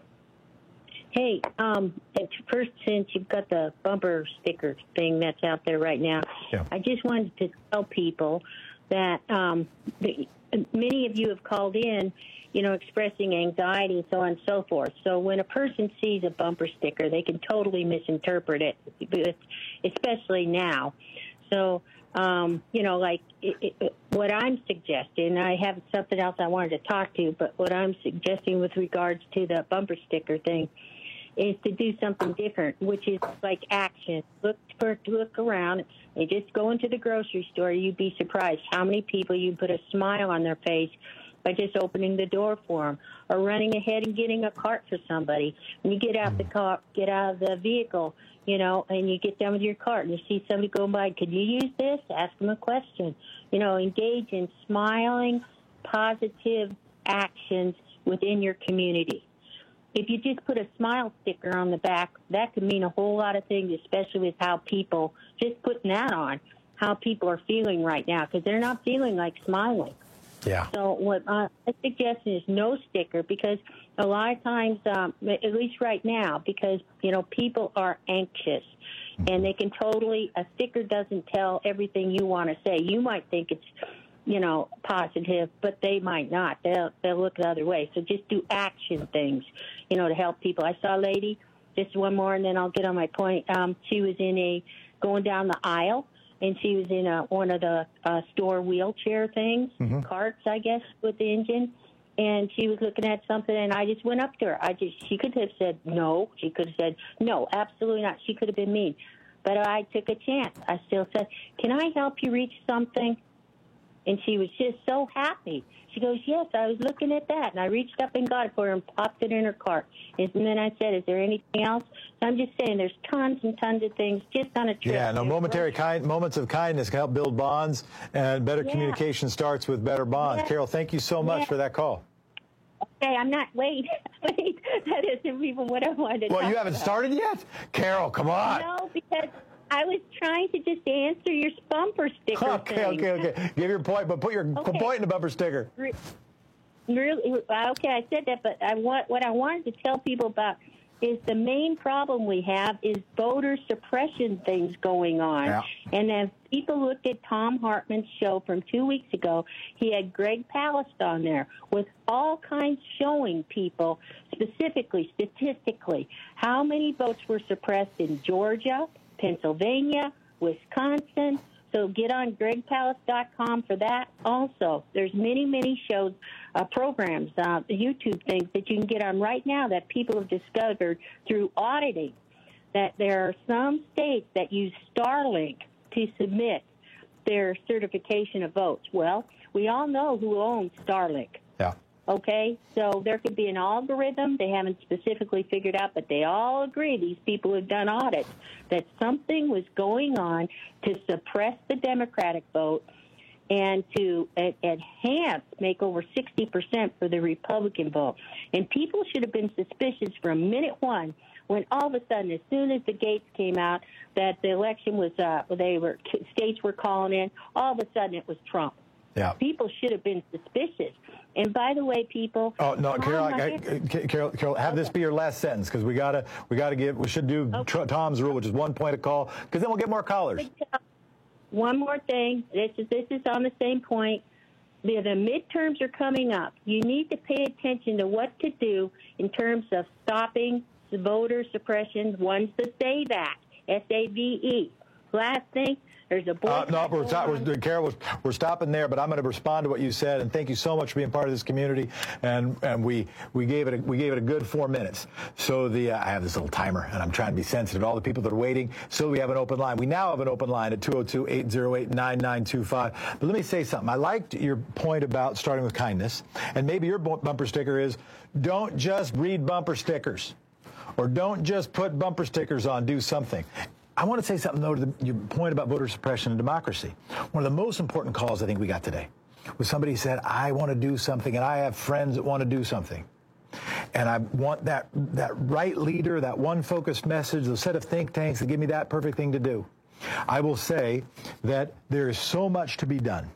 Hey, um, first, since you've got the bumper sticker thing that's out there right now, yeah. I just wanted to tell people that um, the, many of you have called in, you know, expressing anxiety and so on and so forth. So when a person sees a bumper sticker, they can totally misinterpret it, especially now. So, um, you know, like it, it, what I'm suggesting, I have something else I wanted to talk to, but what I'm suggesting with regards to the bumper sticker thing is to do something different, which is like action. Look for, look around and just go into the grocery store. You'd be surprised how many people you put a smile on their face by just opening the door for them or running ahead and getting a cart for somebody. When you get out the car, get out of the vehicle, you know, and you get done with your cart and you see somebody going by, could you use this? Ask them a question. You know, engage in smiling, positive actions within your community. If you just put a smile sticker on the back, that could mean a whole lot of things, especially with how people, just putting that on, how people are feeling right now, because they're not feeling like smiling. Yeah. So what my suggestion is no sticker, because a lot of times, um, at least right now, because, you know, people are anxious and they can totally, a sticker doesn't tell everything you want to say. You might think it's, you know, positive, but they might not. They'll, they'll look the other way. So just do action things, you know, to help people. I saw a lady, just one more and then I'll get on my point. Um, she was in a, going down the aisle, and she was in a, one of the uh, store wheelchair things, mm-hmm. carts, I guess, with the engine. And she was looking at something, and I just went up to her. I just, she could have said no. She could have said no, absolutely not. She could have been mean. But I took a chance. I still said, can I help you reach something? And she was just so happy. She goes, yes, I was looking at that. And I reached up and got it for her and popped it in her cart. And then I said, is there anything else? So I'm just saying there's tons and tons of things just on a trip. Yeah, no, momentary kind, moments of kindness can help build bonds, and better yeah. communication starts with better bonds. Yeah. Carol, thank you so much yeah. for that call. Okay, I'm not, wait, wait, that isn't even what I wanted to Well, talk you haven't about. started yet? Carol, come on. No, because I was trying to just answer your bumper sticker okay, thing. Okay, okay, okay. Give your point, but put your okay. point in the bumper sticker. Really, okay, I said that, but I want what I wanted to tell people about is the main problem we have is voter suppression things going on. Yeah. And if people look at Tom Hartman's show from two weeks ago, he had Greg Palast on there with all kinds showing people, specifically, statistically, how many votes were suppressed in Georgia, Pennsylvania, Wisconsin. So get on greg palast dot com for that. Also, there's many, many shows, uh, programs, uh, YouTube things that you can get on right now that people have discovered through auditing, that there are some states that use Starlink to submit their certification of votes. Well, we all know who owns Starlink. Yeah. Okay, so there could be an algorithm they haven't specifically figured out, but they all agree, these people who've done audits, that something was going on to suppress the Democratic vote and to uh, enhance, make over sixty percent for the Republican vote. And people should have been suspicious from minute one when all of a sudden, as soon as the Gates came out, that the election was, uh, they were, states were calling in, all of a sudden it was Trump. Yeah. People should have been suspicious. And by the way, people. Oh no, Carol, I, I, I, Carol, Carol, have okay. this be your last sentence because we gotta, we gotta give. We should do okay. Tom's rule, which is one point a call, because then we'll get more callers. One more thing. This is this is on the same point. The, the midterms are coming up. You need to pay attention to what to do in terms of stopping the voter suppression. One's the SAVE Act, S A V E. Last thing. There's a board. Uh, no, we're, stop, we're, Carol, we're, we're stopping there, but I'm going to respond to what you said, and thank you so much for being part of this community. And and we we gave it a, we gave it a good four minutes. So the uh, I have this little timer, and I'm trying to be sensitive to all the people that are waiting. So we have an open line. We now have an open line at two oh two, eight oh eight, nine nine two five. But let me say something. I liked your point about starting with kindness, and maybe your bumper sticker is don't just read bumper stickers, or don't just put bumper stickers on. Do something. I want to say something, though, to the, your point about voter suppression and democracy. One of the most important calls I think we got today was somebody who said, I want to do something, and I have friends that want to do something. And I want that, that right leader, that one focused message, the set of think tanks that give me that perfect thing to do. I will say that there is so much to be done.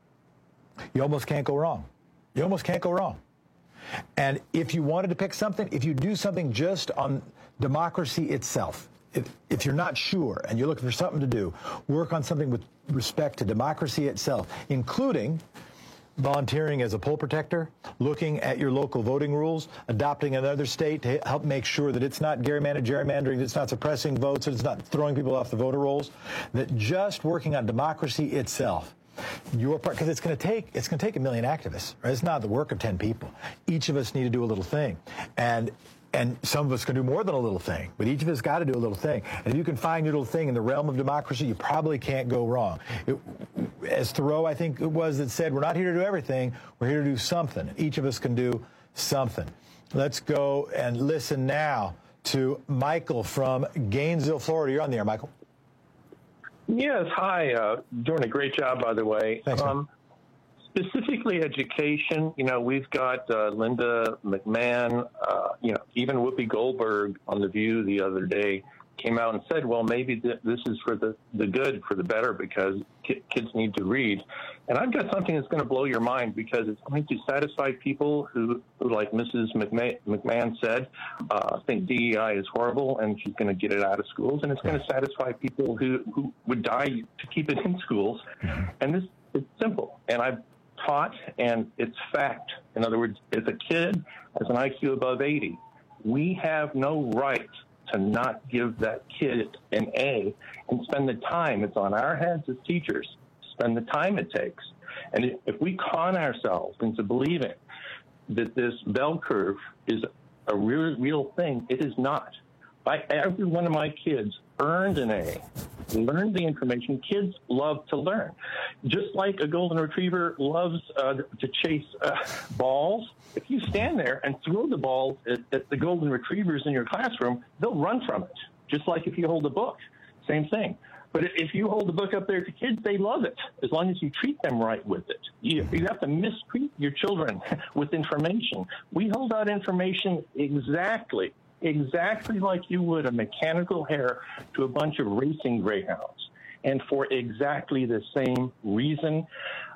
You almost can't go wrong. You almost can't go wrong. And if you wanted to pick something, if you do something just on democracy itself, If, if you're not sure and you're looking for something to do, work on something with respect to democracy itself, including volunteering as a poll protector, looking at your local voting rules, adopting another state to help make sure that it's not gerrymandering, gerrymandering, that it's not suppressing votes, that it's not throwing people off the voter rolls, that just working on democracy itself, your part, because it's going to take it's going to take a million activists. Right? It's not the work of ten people. Each of us need to do a little thing, and. And some of us can do more than a little thing, but each of us got to do a little thing. And if you can find your little thing in the realm of democracy, you probably can't go wrong. It, as Thoreau, I think it was, that said, we're not here to do everything. We're here to do something. Each of us can do something. Let's go and listen now to Michael from Gainesville, Florida. You're on the air, Michael. Yes, hi. Uh, doing a great job, by the way. Thanks, um, Specifically education, you know, we've got uh, Linda McMahon, uh, you know, even Whoopi Goldberg on The View the other day came out and said, well, maybe th- this is for the, the good, for the better, because ki- kids need to read. And I've got something that's going to blow your mind, because it's going to satisfy people who, who like Missus McMahon, McMahon said, uh, think D E I is horrible and she's going to get it out of schools. And it's going to satisfy people who, who would die to keep it in schools. And this is simple. And I've taught, and it's fact. In other words, if a kid has an I Q above eighty, we have no right to not give that kid an A and spend the time. It's on our heads as teachers, spend the time it takes. And if we con ourselves into believing that this bell curve is a real, real thing, it is not. By every one of my kids earned an A, learned the information. Kids love to learn. Just like a golden retriever loves uh, to chase uh, balls, if you stand there and throw the ball at, at the golden retrievers in your classroom, they'll run from it. Just like if you hold a book, same thing. But if you hold the book up there to kids, they love it, as long as you treat them right with it. You, you have to mistreat your children with information. We hold out information exactly exactly like you would a mechanical hair to a bunch of racing greyhounds, and for exactly the same reason.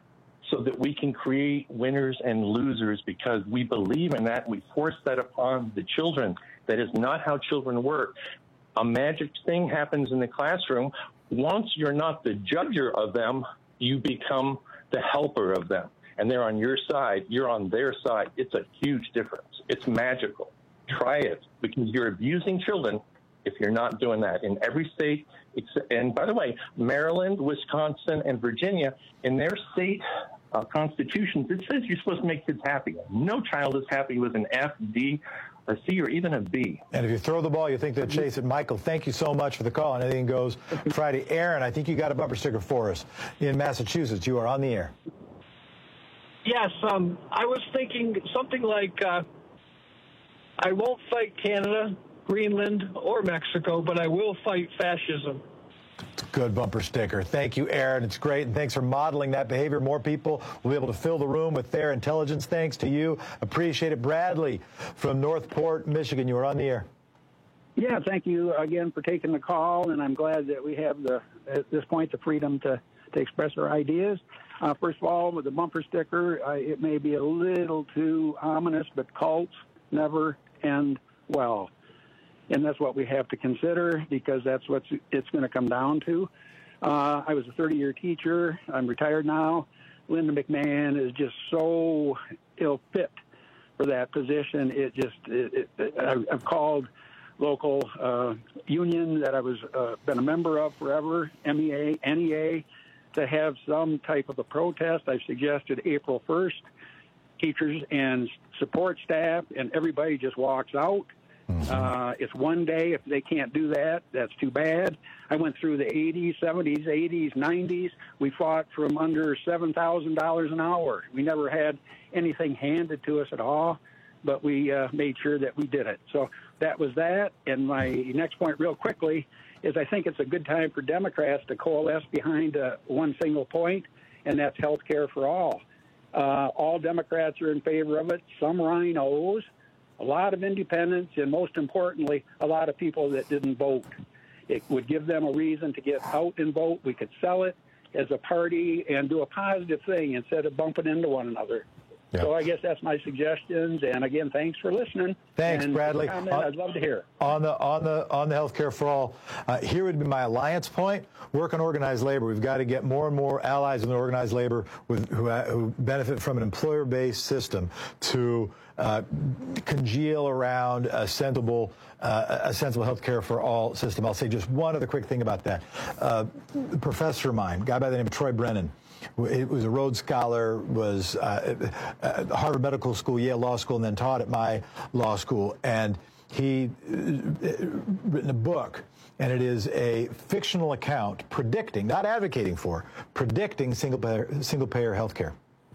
so that we can create winners and losers, because we believe in that. We force that upon the children. That is not how children work. A magic thing happens in the classroom. Once you're not the judger of them, you become the helper of them. And they're on your side. You're on their side. It's a huge difference. It's magical. Try it, because you're abusing children if you're not doing that. In every state, and by the way, Maryland, Wisconsin, and Virginia, in their state uh, constitutions, it says you're supposed to make kids happy. No child is happy with an F, D, a C, or even a B. And if you throw the ball, you think they'll chase it. Michael, thank you so much for the call. And Anything Goes Friday. Aaron, I think you got a bumper sticker for us in Massachusetts. You are on the air. Yes, um, I was thinking something like, uh, I won't fight Canada, Greenland, or Mexico, but I will fight fascism. Good bumper sticker. Thank you, Aaron. It's great, and thanks for modeling that behavior. More people will be able to fill the room with their intelligence. Thanks to you. Appreciate it. Bradley from Northport, Michigan, you are on the air. Yeah, thank you again for taking the call, and I'm glad that we have, the at this point, the freedom to, to express our ideas. Uh, first of all, with the bumper sticker, uh, it may be a little too ominous, but cults never end well. And that's what we have to consider, because that's what it's going to come down to. Uh, I was a thirty-year teacher. I'm retired now. Linda McMahon is just so ill-fit for that position. It just, it, it, I've called local uh, union that I was uh, been a member of forever, M E A, N E A, to have some type of a protest. I've suggested April first. Teachers and support staff and everybody just walks out. Uh, it's one day. If they can't do that, that's too bad. I went through the eighties, seventies, eighties, nineties. We fought from under seven thousand dollars an hour. We never had anything handed to us at all, but we uh, made sure that we did it. So that was that. And my next point real quickly is I think it's a good time for Democrats to coalesce behind uh, one single point, and that's health care for all. Uh, all Democrats are in favor of it. Some rhinos, a lot of independents, and most importantly, a lot of people that didn't vote. It would give them a reason to get out and vote. We could sell it as a party and do a positive thing instead of bumping into one another. Yeah. So I guess that's my suggestions. And again, thanks for listening. Thanks, and Bradley. Comment, on, I'd love to hear. On the on the on the healthcare for all, uh, here would be my alliance point: work on organized labor. We've got to get more and more allies in organized labor with who, uh, who benefit from an employer-based system to uh, congeal around a sensible uh, a sensible healthcare for all system. I'll say just one other quick thing about that. Uh, a professor of mine, a guy by the name of Troy Brennan. It was a Rhodes Scholar, was uh, at Harvard Medical School, Yale Law School, and then taught at my law school. And he uh, written a book, and it is a fictional account predicting, not advocating for, predicting single-payer single-payer health care.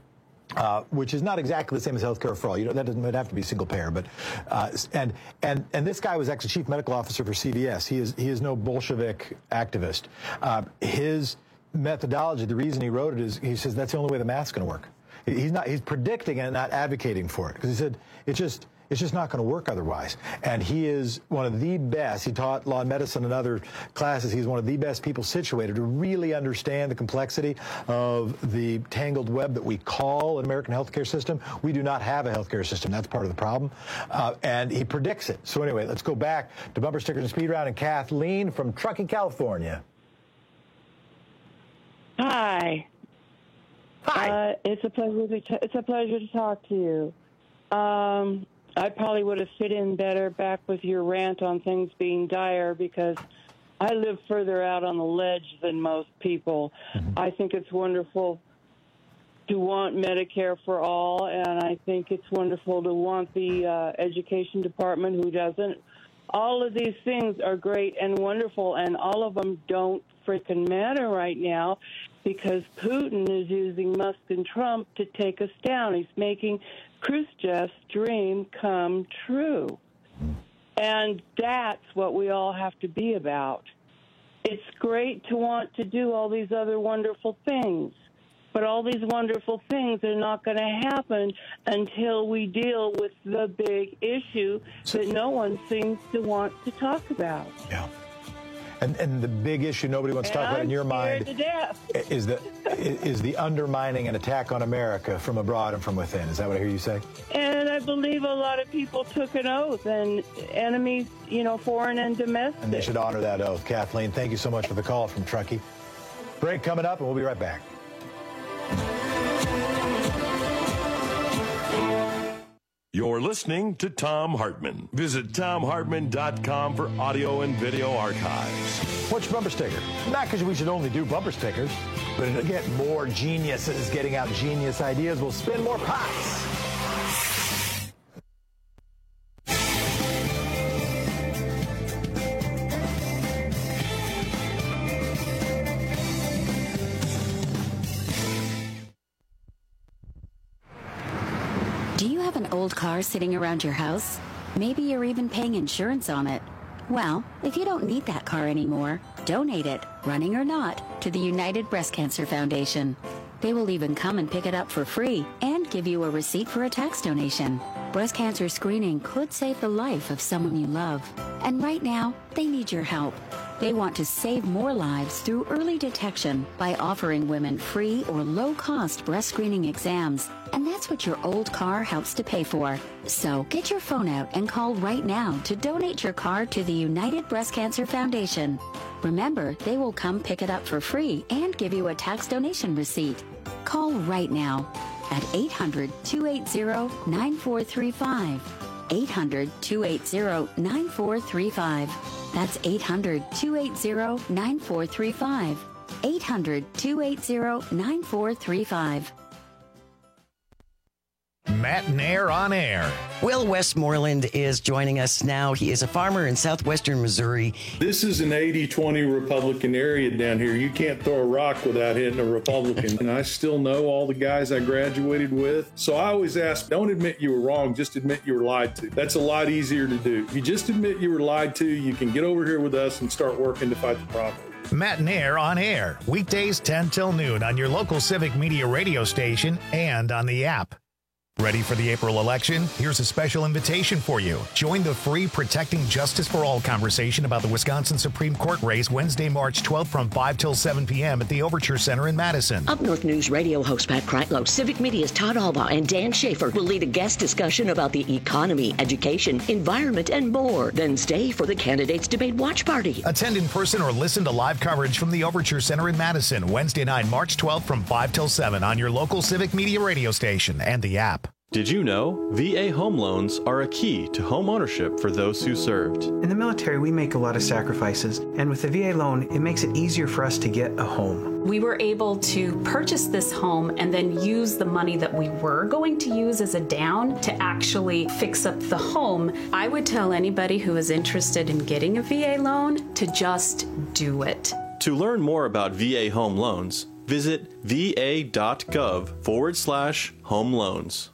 Uh, which is not exactly the same as health care for all. You know, that doesn't have to be single payer, but uh, and and and this guy was actually chief medical officer for C V S. He is he is no Bolshevik activist. Uh, his methodology, the reason he wrote it is he says that's the only way the math's going to work. He's not he's predicting and not advocating for it, because he said it's just it's just not going to work otherwise. And he is one of the best. He taught law and medicine and other classes. He's one of the best people situated to really understand the complexity of the tangled web that we call an American healthcare system. We do not have a healthcare system. That's part of the problem. Uh, and he predicts it. So anyway, let's go back to bumper stickers and speed round and Kathleen from Truckee, California. Hi. Hi. Uh, it's a pleasure to t- it's a pleasure to talk to you. Um, I probably would have fit in better back with your rant on things being dire, because I live further out on the ledge than most people. Mm-hmm. I think it's wonderful to want Medicare for all, and I think it's wonderful to want the uh, education department who doesn't. All of these things are great and wonderful, and all of them don't freaking matter right now, because Putin is using Musk and Trump to take us down. He's making Khrushchev's dream come true. And that's what we all have to be about. It's great to want to do all these other wonderful things, but all these wonderful things are not going to happen until we deal with the big issue that no one seems to want to talk about. Yeah. And, and the big issue nobody wants to talk about in your mind is the is the undermining and attack on America from abroad and from within. Is that what I hear you say? And I believe a lot of people took an oath, and enemies, you know, foreign and domestic. And they should honor that oath. Kathleen, thank you so much for the call from Truckee. Break coming up, and we'll be right back. You're listening to Thom Hartmann. Visit Thom Hartmann dot com for audio and video archives. What's your bumper sticker? Not because we should only do bumper stickers, but to get more geniuses getting out genius ideas, we'll spin more pots. Do you have an old car sitting around your house? Maybe you're even paying insurance on it. Well, if you don't need that car anymore, donate it, running or not, to the United Breast Cancer Foundation. They will even come and pick it up for free and give you a receipt for a tax donation. Breast cancer screening could save the life of someone you love. And right now, they need your help. They want to save more lives through early detection by offering women free or low-cost breast screening exams. And that's what your old car helps to pay for. So get your phone out and call right now to donate your car to the United Breast Cancer Foundation. Remember, they will come pick it up for free and give you a tax donation receipt. Call right now at eight hundred, two eight zero, nine four three five. eight hundred, two eight zero, nine four three five. That's eight hundred, two eight zero, nine four three five. eight hundred, two eight zero, nine four three five. Matt Nair on air. Will Westmoreland is joining us now. He is a farmer in southwestern Missouri. This is an eighty twenty Republican area down here. You can't throw a rock without hitting a Republican. And I still know all the guys I graduated with. So I always ask, don't admit you were wrong, just admit you were lied to. That's a lot easier to do. If you just admit you were lied to, you can get over here with us and start working to fight the problem. Matt Nair on air. Weekdays ten till noon on your local Civic Media radio station and on the app. Ready for the April election? Here's a special invitation for you. Join the free Protecting Justice for All conversation about the Wisconsin Supreme Court race Wednesday, March twelfth from five till seven p.m. at the Overture Center in Madison. Up North News radio host Pat Kreitlow, Civic Media's Todd Alba, and Dan Schaefer will lead a guest discussion about the economy, education, environment, and more. Then stay for the Candidates Debate Watch Party. Attend in person or listen to live coverage from the Overture Center in Madison, Wednesday night, March twelfth from five till seven on your local Civic Media radio station and the app. Did you know V A home loans are a key to home ownership for those who served? In the military, we make a lot of sacrifices, and with the V A loan, it makes it easier for us to get a home. We were able to purchase this home and then use the money that we were going to use as a down to actually fix up the home. I would tell anybody who is interested in getting a V A loan to just do it. To learn more about V A home loans, visit va.gov forward slash home loans.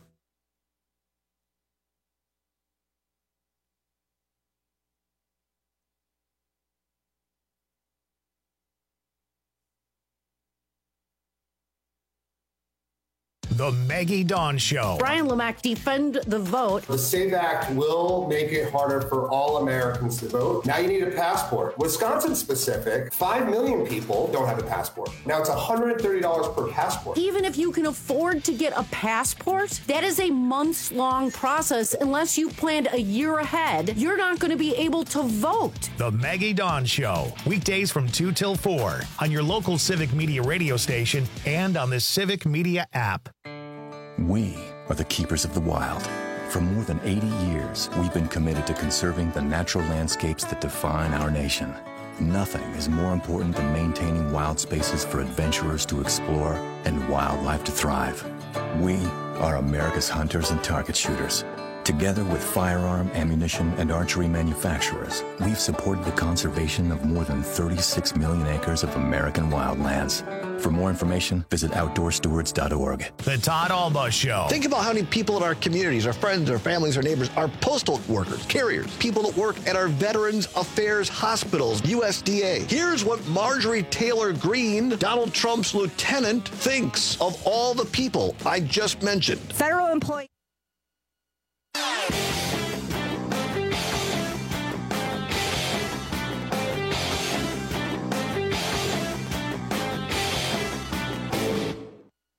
The Maggie Dawn Show. Brian Lamack, defend the vote. The SAVE Act will make it harder for all Americans to vote. Now you need a passport. Wisconsin specific, five million people don't have a passport. Now it's one hundred thirty dollars per passport. Even if you can afford to get a passport, that is a months-long process. Unless you planned a year ahead, you're not going to be able to vote. The Maggie Dawn Show. Weekdays from two till four on your local Civic Media radio station and on the Civic Media app. We are the keepers of the wild. For more than eighty years, we've been committed to conserving the natural landscapes that define our nation. Nothing is more important than maintaining wild spaces for adventurers to explore and wildlife to thrive. We are America's hunters and target shooters. Together with firearm, ammunition, and archery manufacturers, we've supported the conservation of more than thirty-six million acres of American wildlands. For more information, visit outdoor stewards dot org. The Todd Alba Show. Think about how many people in our communities, our friends, our families, our neighbors, our postal workers, carriers, people that work at our Veterans Affairs hospitals, U S D A. Here's what Marjorie Taylor Greene, Donald Trump's lieutenant, thinks of all the people I just mentioned. Federal employees.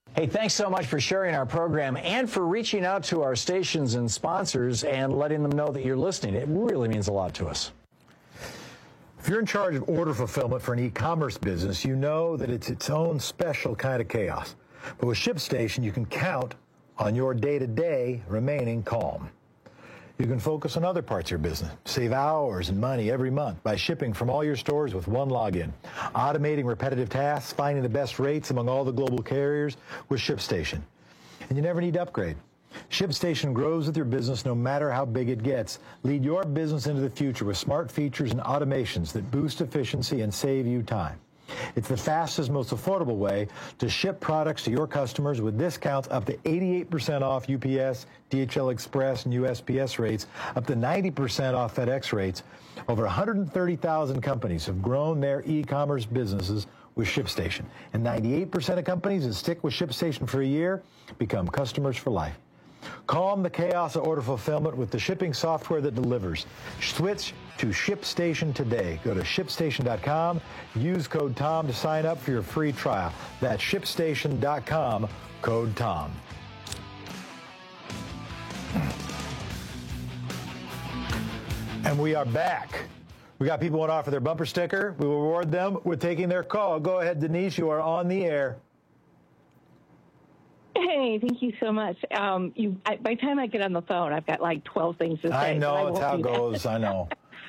Hey, thanks so much for sharing our program and for reaching out to our stations and sponsors and letting them know that you're listening. It really means a lot to us. If you're in charge of order fulfillment for an e-commerce business, you know that it's its own special kind of chaos. But with ShipStation, you can count on your day-to-day remaining calm. You can focus on other parts of your business, save hours and money every month by shipping from all your stores with one login, automating repetitive tasks, finding the best rates among all the global carriers with ShipStation. And you never need to upgrade. ShipStation grows with your business no matter how big it gets. Lead your business into the future with smart features and automations that boost efficiency and save you time. It's the fastest, most affordable way to ship products to your customers with discounts up to eighty-eight percent off U P S, D H L Express, and U S P S rates, up to ninety percent off FedEx rates. Over one hundred thirty thousand companies have grown their e-commerce businesses with ShipStation. And ninety-eight percent of companies that stick with ShipStation for a year become customers for life. Calm the chaos of order fulfillment with the shipping software that delivers. Switch to ShipStation today. Go to ship station dot com. Use code Tom to sign up for your free trial. That's ship station dot com, code Tom. And we are back. We got people want to offer their bumper sticker. We will reward them with taking their call. Go ahead, Denise. You are on the air. Hey, thank you so much. Um, you, I, by the time I get on the phone, I've got like twelve things to say. I know, so it's how it goes. I know.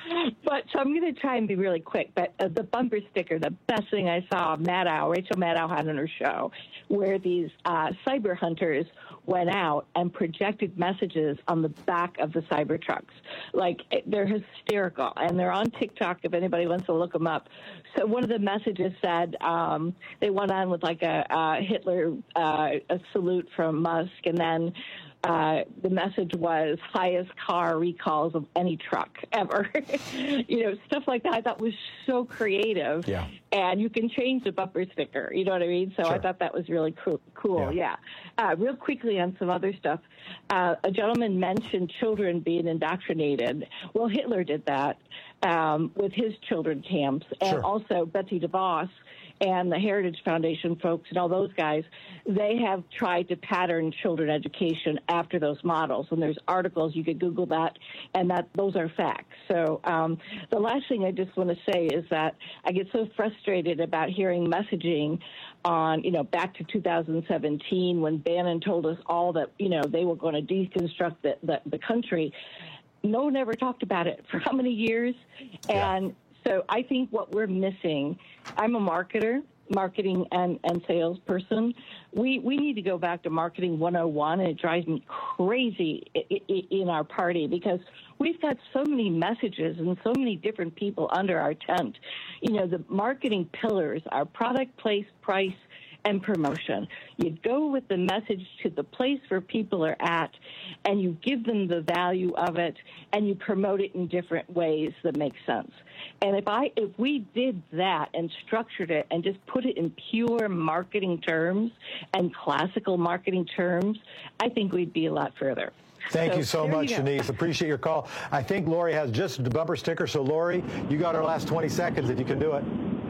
But so I'm going to try and be really quick. But uh, the bumper sticker, the best thing I saw, Maddow, Rachel Maddow had on her show, where these uh, cyber hunters went out and projected messages on the back of the cyber trucks. Like, they're hysterical, and they're on TikTok if anybody wants to look them up. So one of the messages said, um, they went on with like a, a Hitler uh, a salute from Musk, and then Uh, the message was highest car recalls of any truck ever. You know, stuff like that I thought was so creative. Yeah. And you can change the bumper sticker. You know what I mean? So Sure. I thought that was really cool. cool yeah. yeah. Uh, real quickly on some other stuff. Uh, a gentleman mentioned children being indoctrinated. Well, Hitler did that um, with his children camps. And Sure. also Betsy DeVos and the Heritage Foundation folks and all those guys, they have tried to pattern children education after those models. And there's articles, you could Google that, and that those are facts. So um, the last thing I just want to say is that I get so frustrated about hearing messaging on, you know, back to two thousand seventeen when Bannon told us all that, you know, they were going to deconstruct the, the, the country. No one ever talked about it for how many years? And so I think what we're missing, I'm a marketer, marketing and, and sales person. We, we need to go back to marketing one oh one, and it drives me crazy in our party because we've got so many messages and so many different people under our tent. You know, the marketing pillars are product, place, price, and promotion. You go with the message to the place where people are at, and you give them the value of it, and you promote it in different ways that make sense. And if I, if we did that and structured it and just put it in pure marketing terms and classical marketing terms, I think we'd be a lot further. Thank So, you so there much, you go. Denise. Appreciate your call. I think Lori has just the bumper sticker. So, Lori, you got our last twenty seconds if you can do it.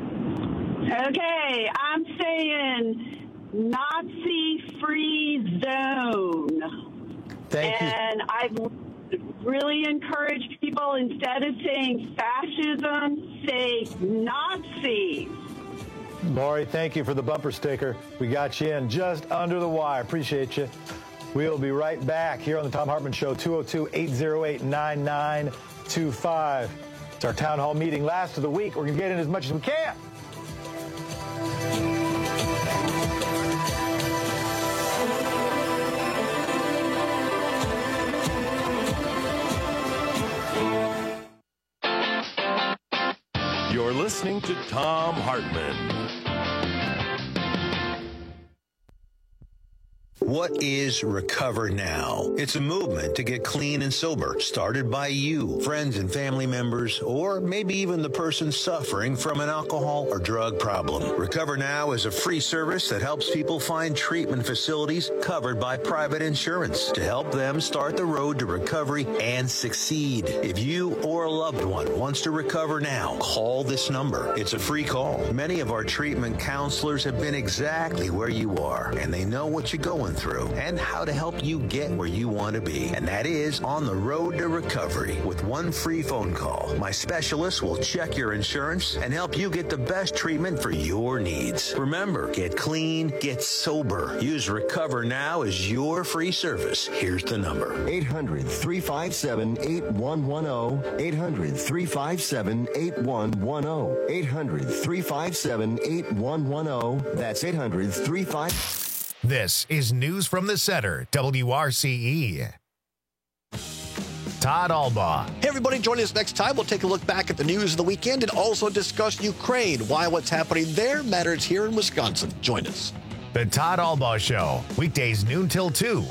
Okay, I'm saying Nazi-free zone. Thank you. And I've really encouraged people, instead of saying fascism, say Nazis. Lori, thank you for the bumper sticker. We got you in just under the wire. Appreciate you. We'll be right back here on the Tom Hartman Show, two oh two, eight oh eight, nine nine two five. It's our town hall meeting last of the week. We're going to get in as much as we can. You're listening to Tom Hartman. What is Recover Now? It's a movement to get clean and sober, started by you, friends and family members, or maybe even the person suffering from an alcohol or drug problem. Recover Now is a free service that helps people find treatment facilities covered by private insurance to help them start the road to recovery and succeed. If you or a loved one wants to recover now, call this number. It's a free call. Many of our treatment counselors have been exactly where you are, and they know what you're going through and how to help you get where you want to be. And that is on the road to recovery. With one free phone call, my specialist will check your insurance and help you get the best treatment for your needs. Remember, get clean, get sober. Use Recover Now as your free service. Here's the number. eight hundred, three five seven, eight one one zero. eight hundred, three five seven, eight one one zero. eight hundred, three five seven, eight one one zero. That's eight hundred, three five seven. This is News from the Center, W R C E. Todd Albaugh. Hey, everybody, join us next time. We'll take a look back at the news of the weekend and also discuss Ukraine, why what's happening there matters here in Wisconsin. Join us. The Todd Albaugh Show, weekdays noon till two.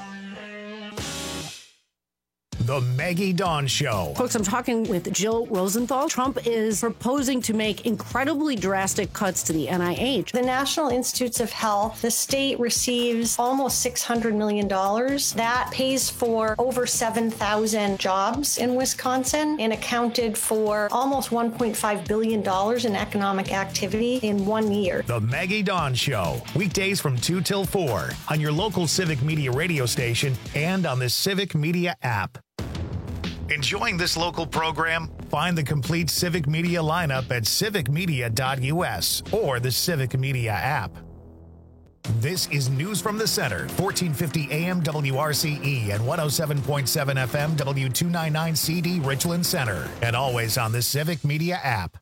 The Maggie Dawn Show. Folks, I'm talking with Jill Rosenthal. Trump is proposing to make incredibly drastic cuts to the N I H. The National Institutes of Health, the state receives almost six hundred million dollars. That pays for over seven thousand jobs in Wisconsin and accounted for almost one point five billion dollars in economic activity in one year. The Maggie Dawn Show, weekdays from two till four on your local Civic Media radio station and on the Civic Media app. Enjoying this local program? Find the complete Civic Media lineup at civic media dot U S or the Civic Media app. This is News from the Center, fourteen fifty A M W R C E and one oh seven point seven F M W two ninety-nine C D Richland Center, and always on the Civic Media app.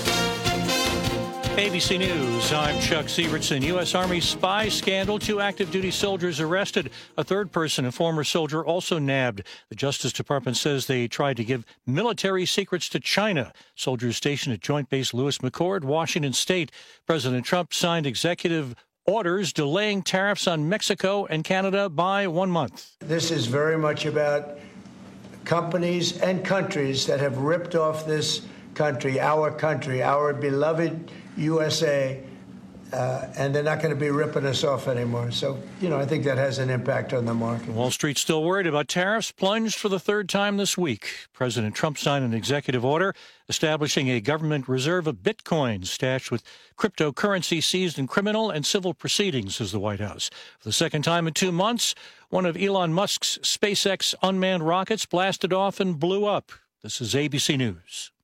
A B C News, I'm Chuck Sievertson. U S. Army spy scandal. Two active duty soldiers arrested. A third person, a former soldier, also nabbed. The Justice Department says they tried to give military secrets to China. Soldiers stationed at Joint Base Lewis McChord, Washington State. President Trump signed executive orders delaying tariffs on Mexico and Canada by one month. This is very much about companies and countries that have ripped off this country, our country, our beloved U S A, uh, and they're not going to be ripping us off anymore. So, you know, I think that has an impact on the market. Wall Street's still worried about tariffs, plunged for the third time this week. President Trump signed an executive order establishing a government reserve of bitcoins stashed with cryptocurrency seized in criminal and civil proceedings, says the White House. For the second time in two months, one of Elon Musk's SpaceX unmanned rockets blasted off and blew up. This is A B C News.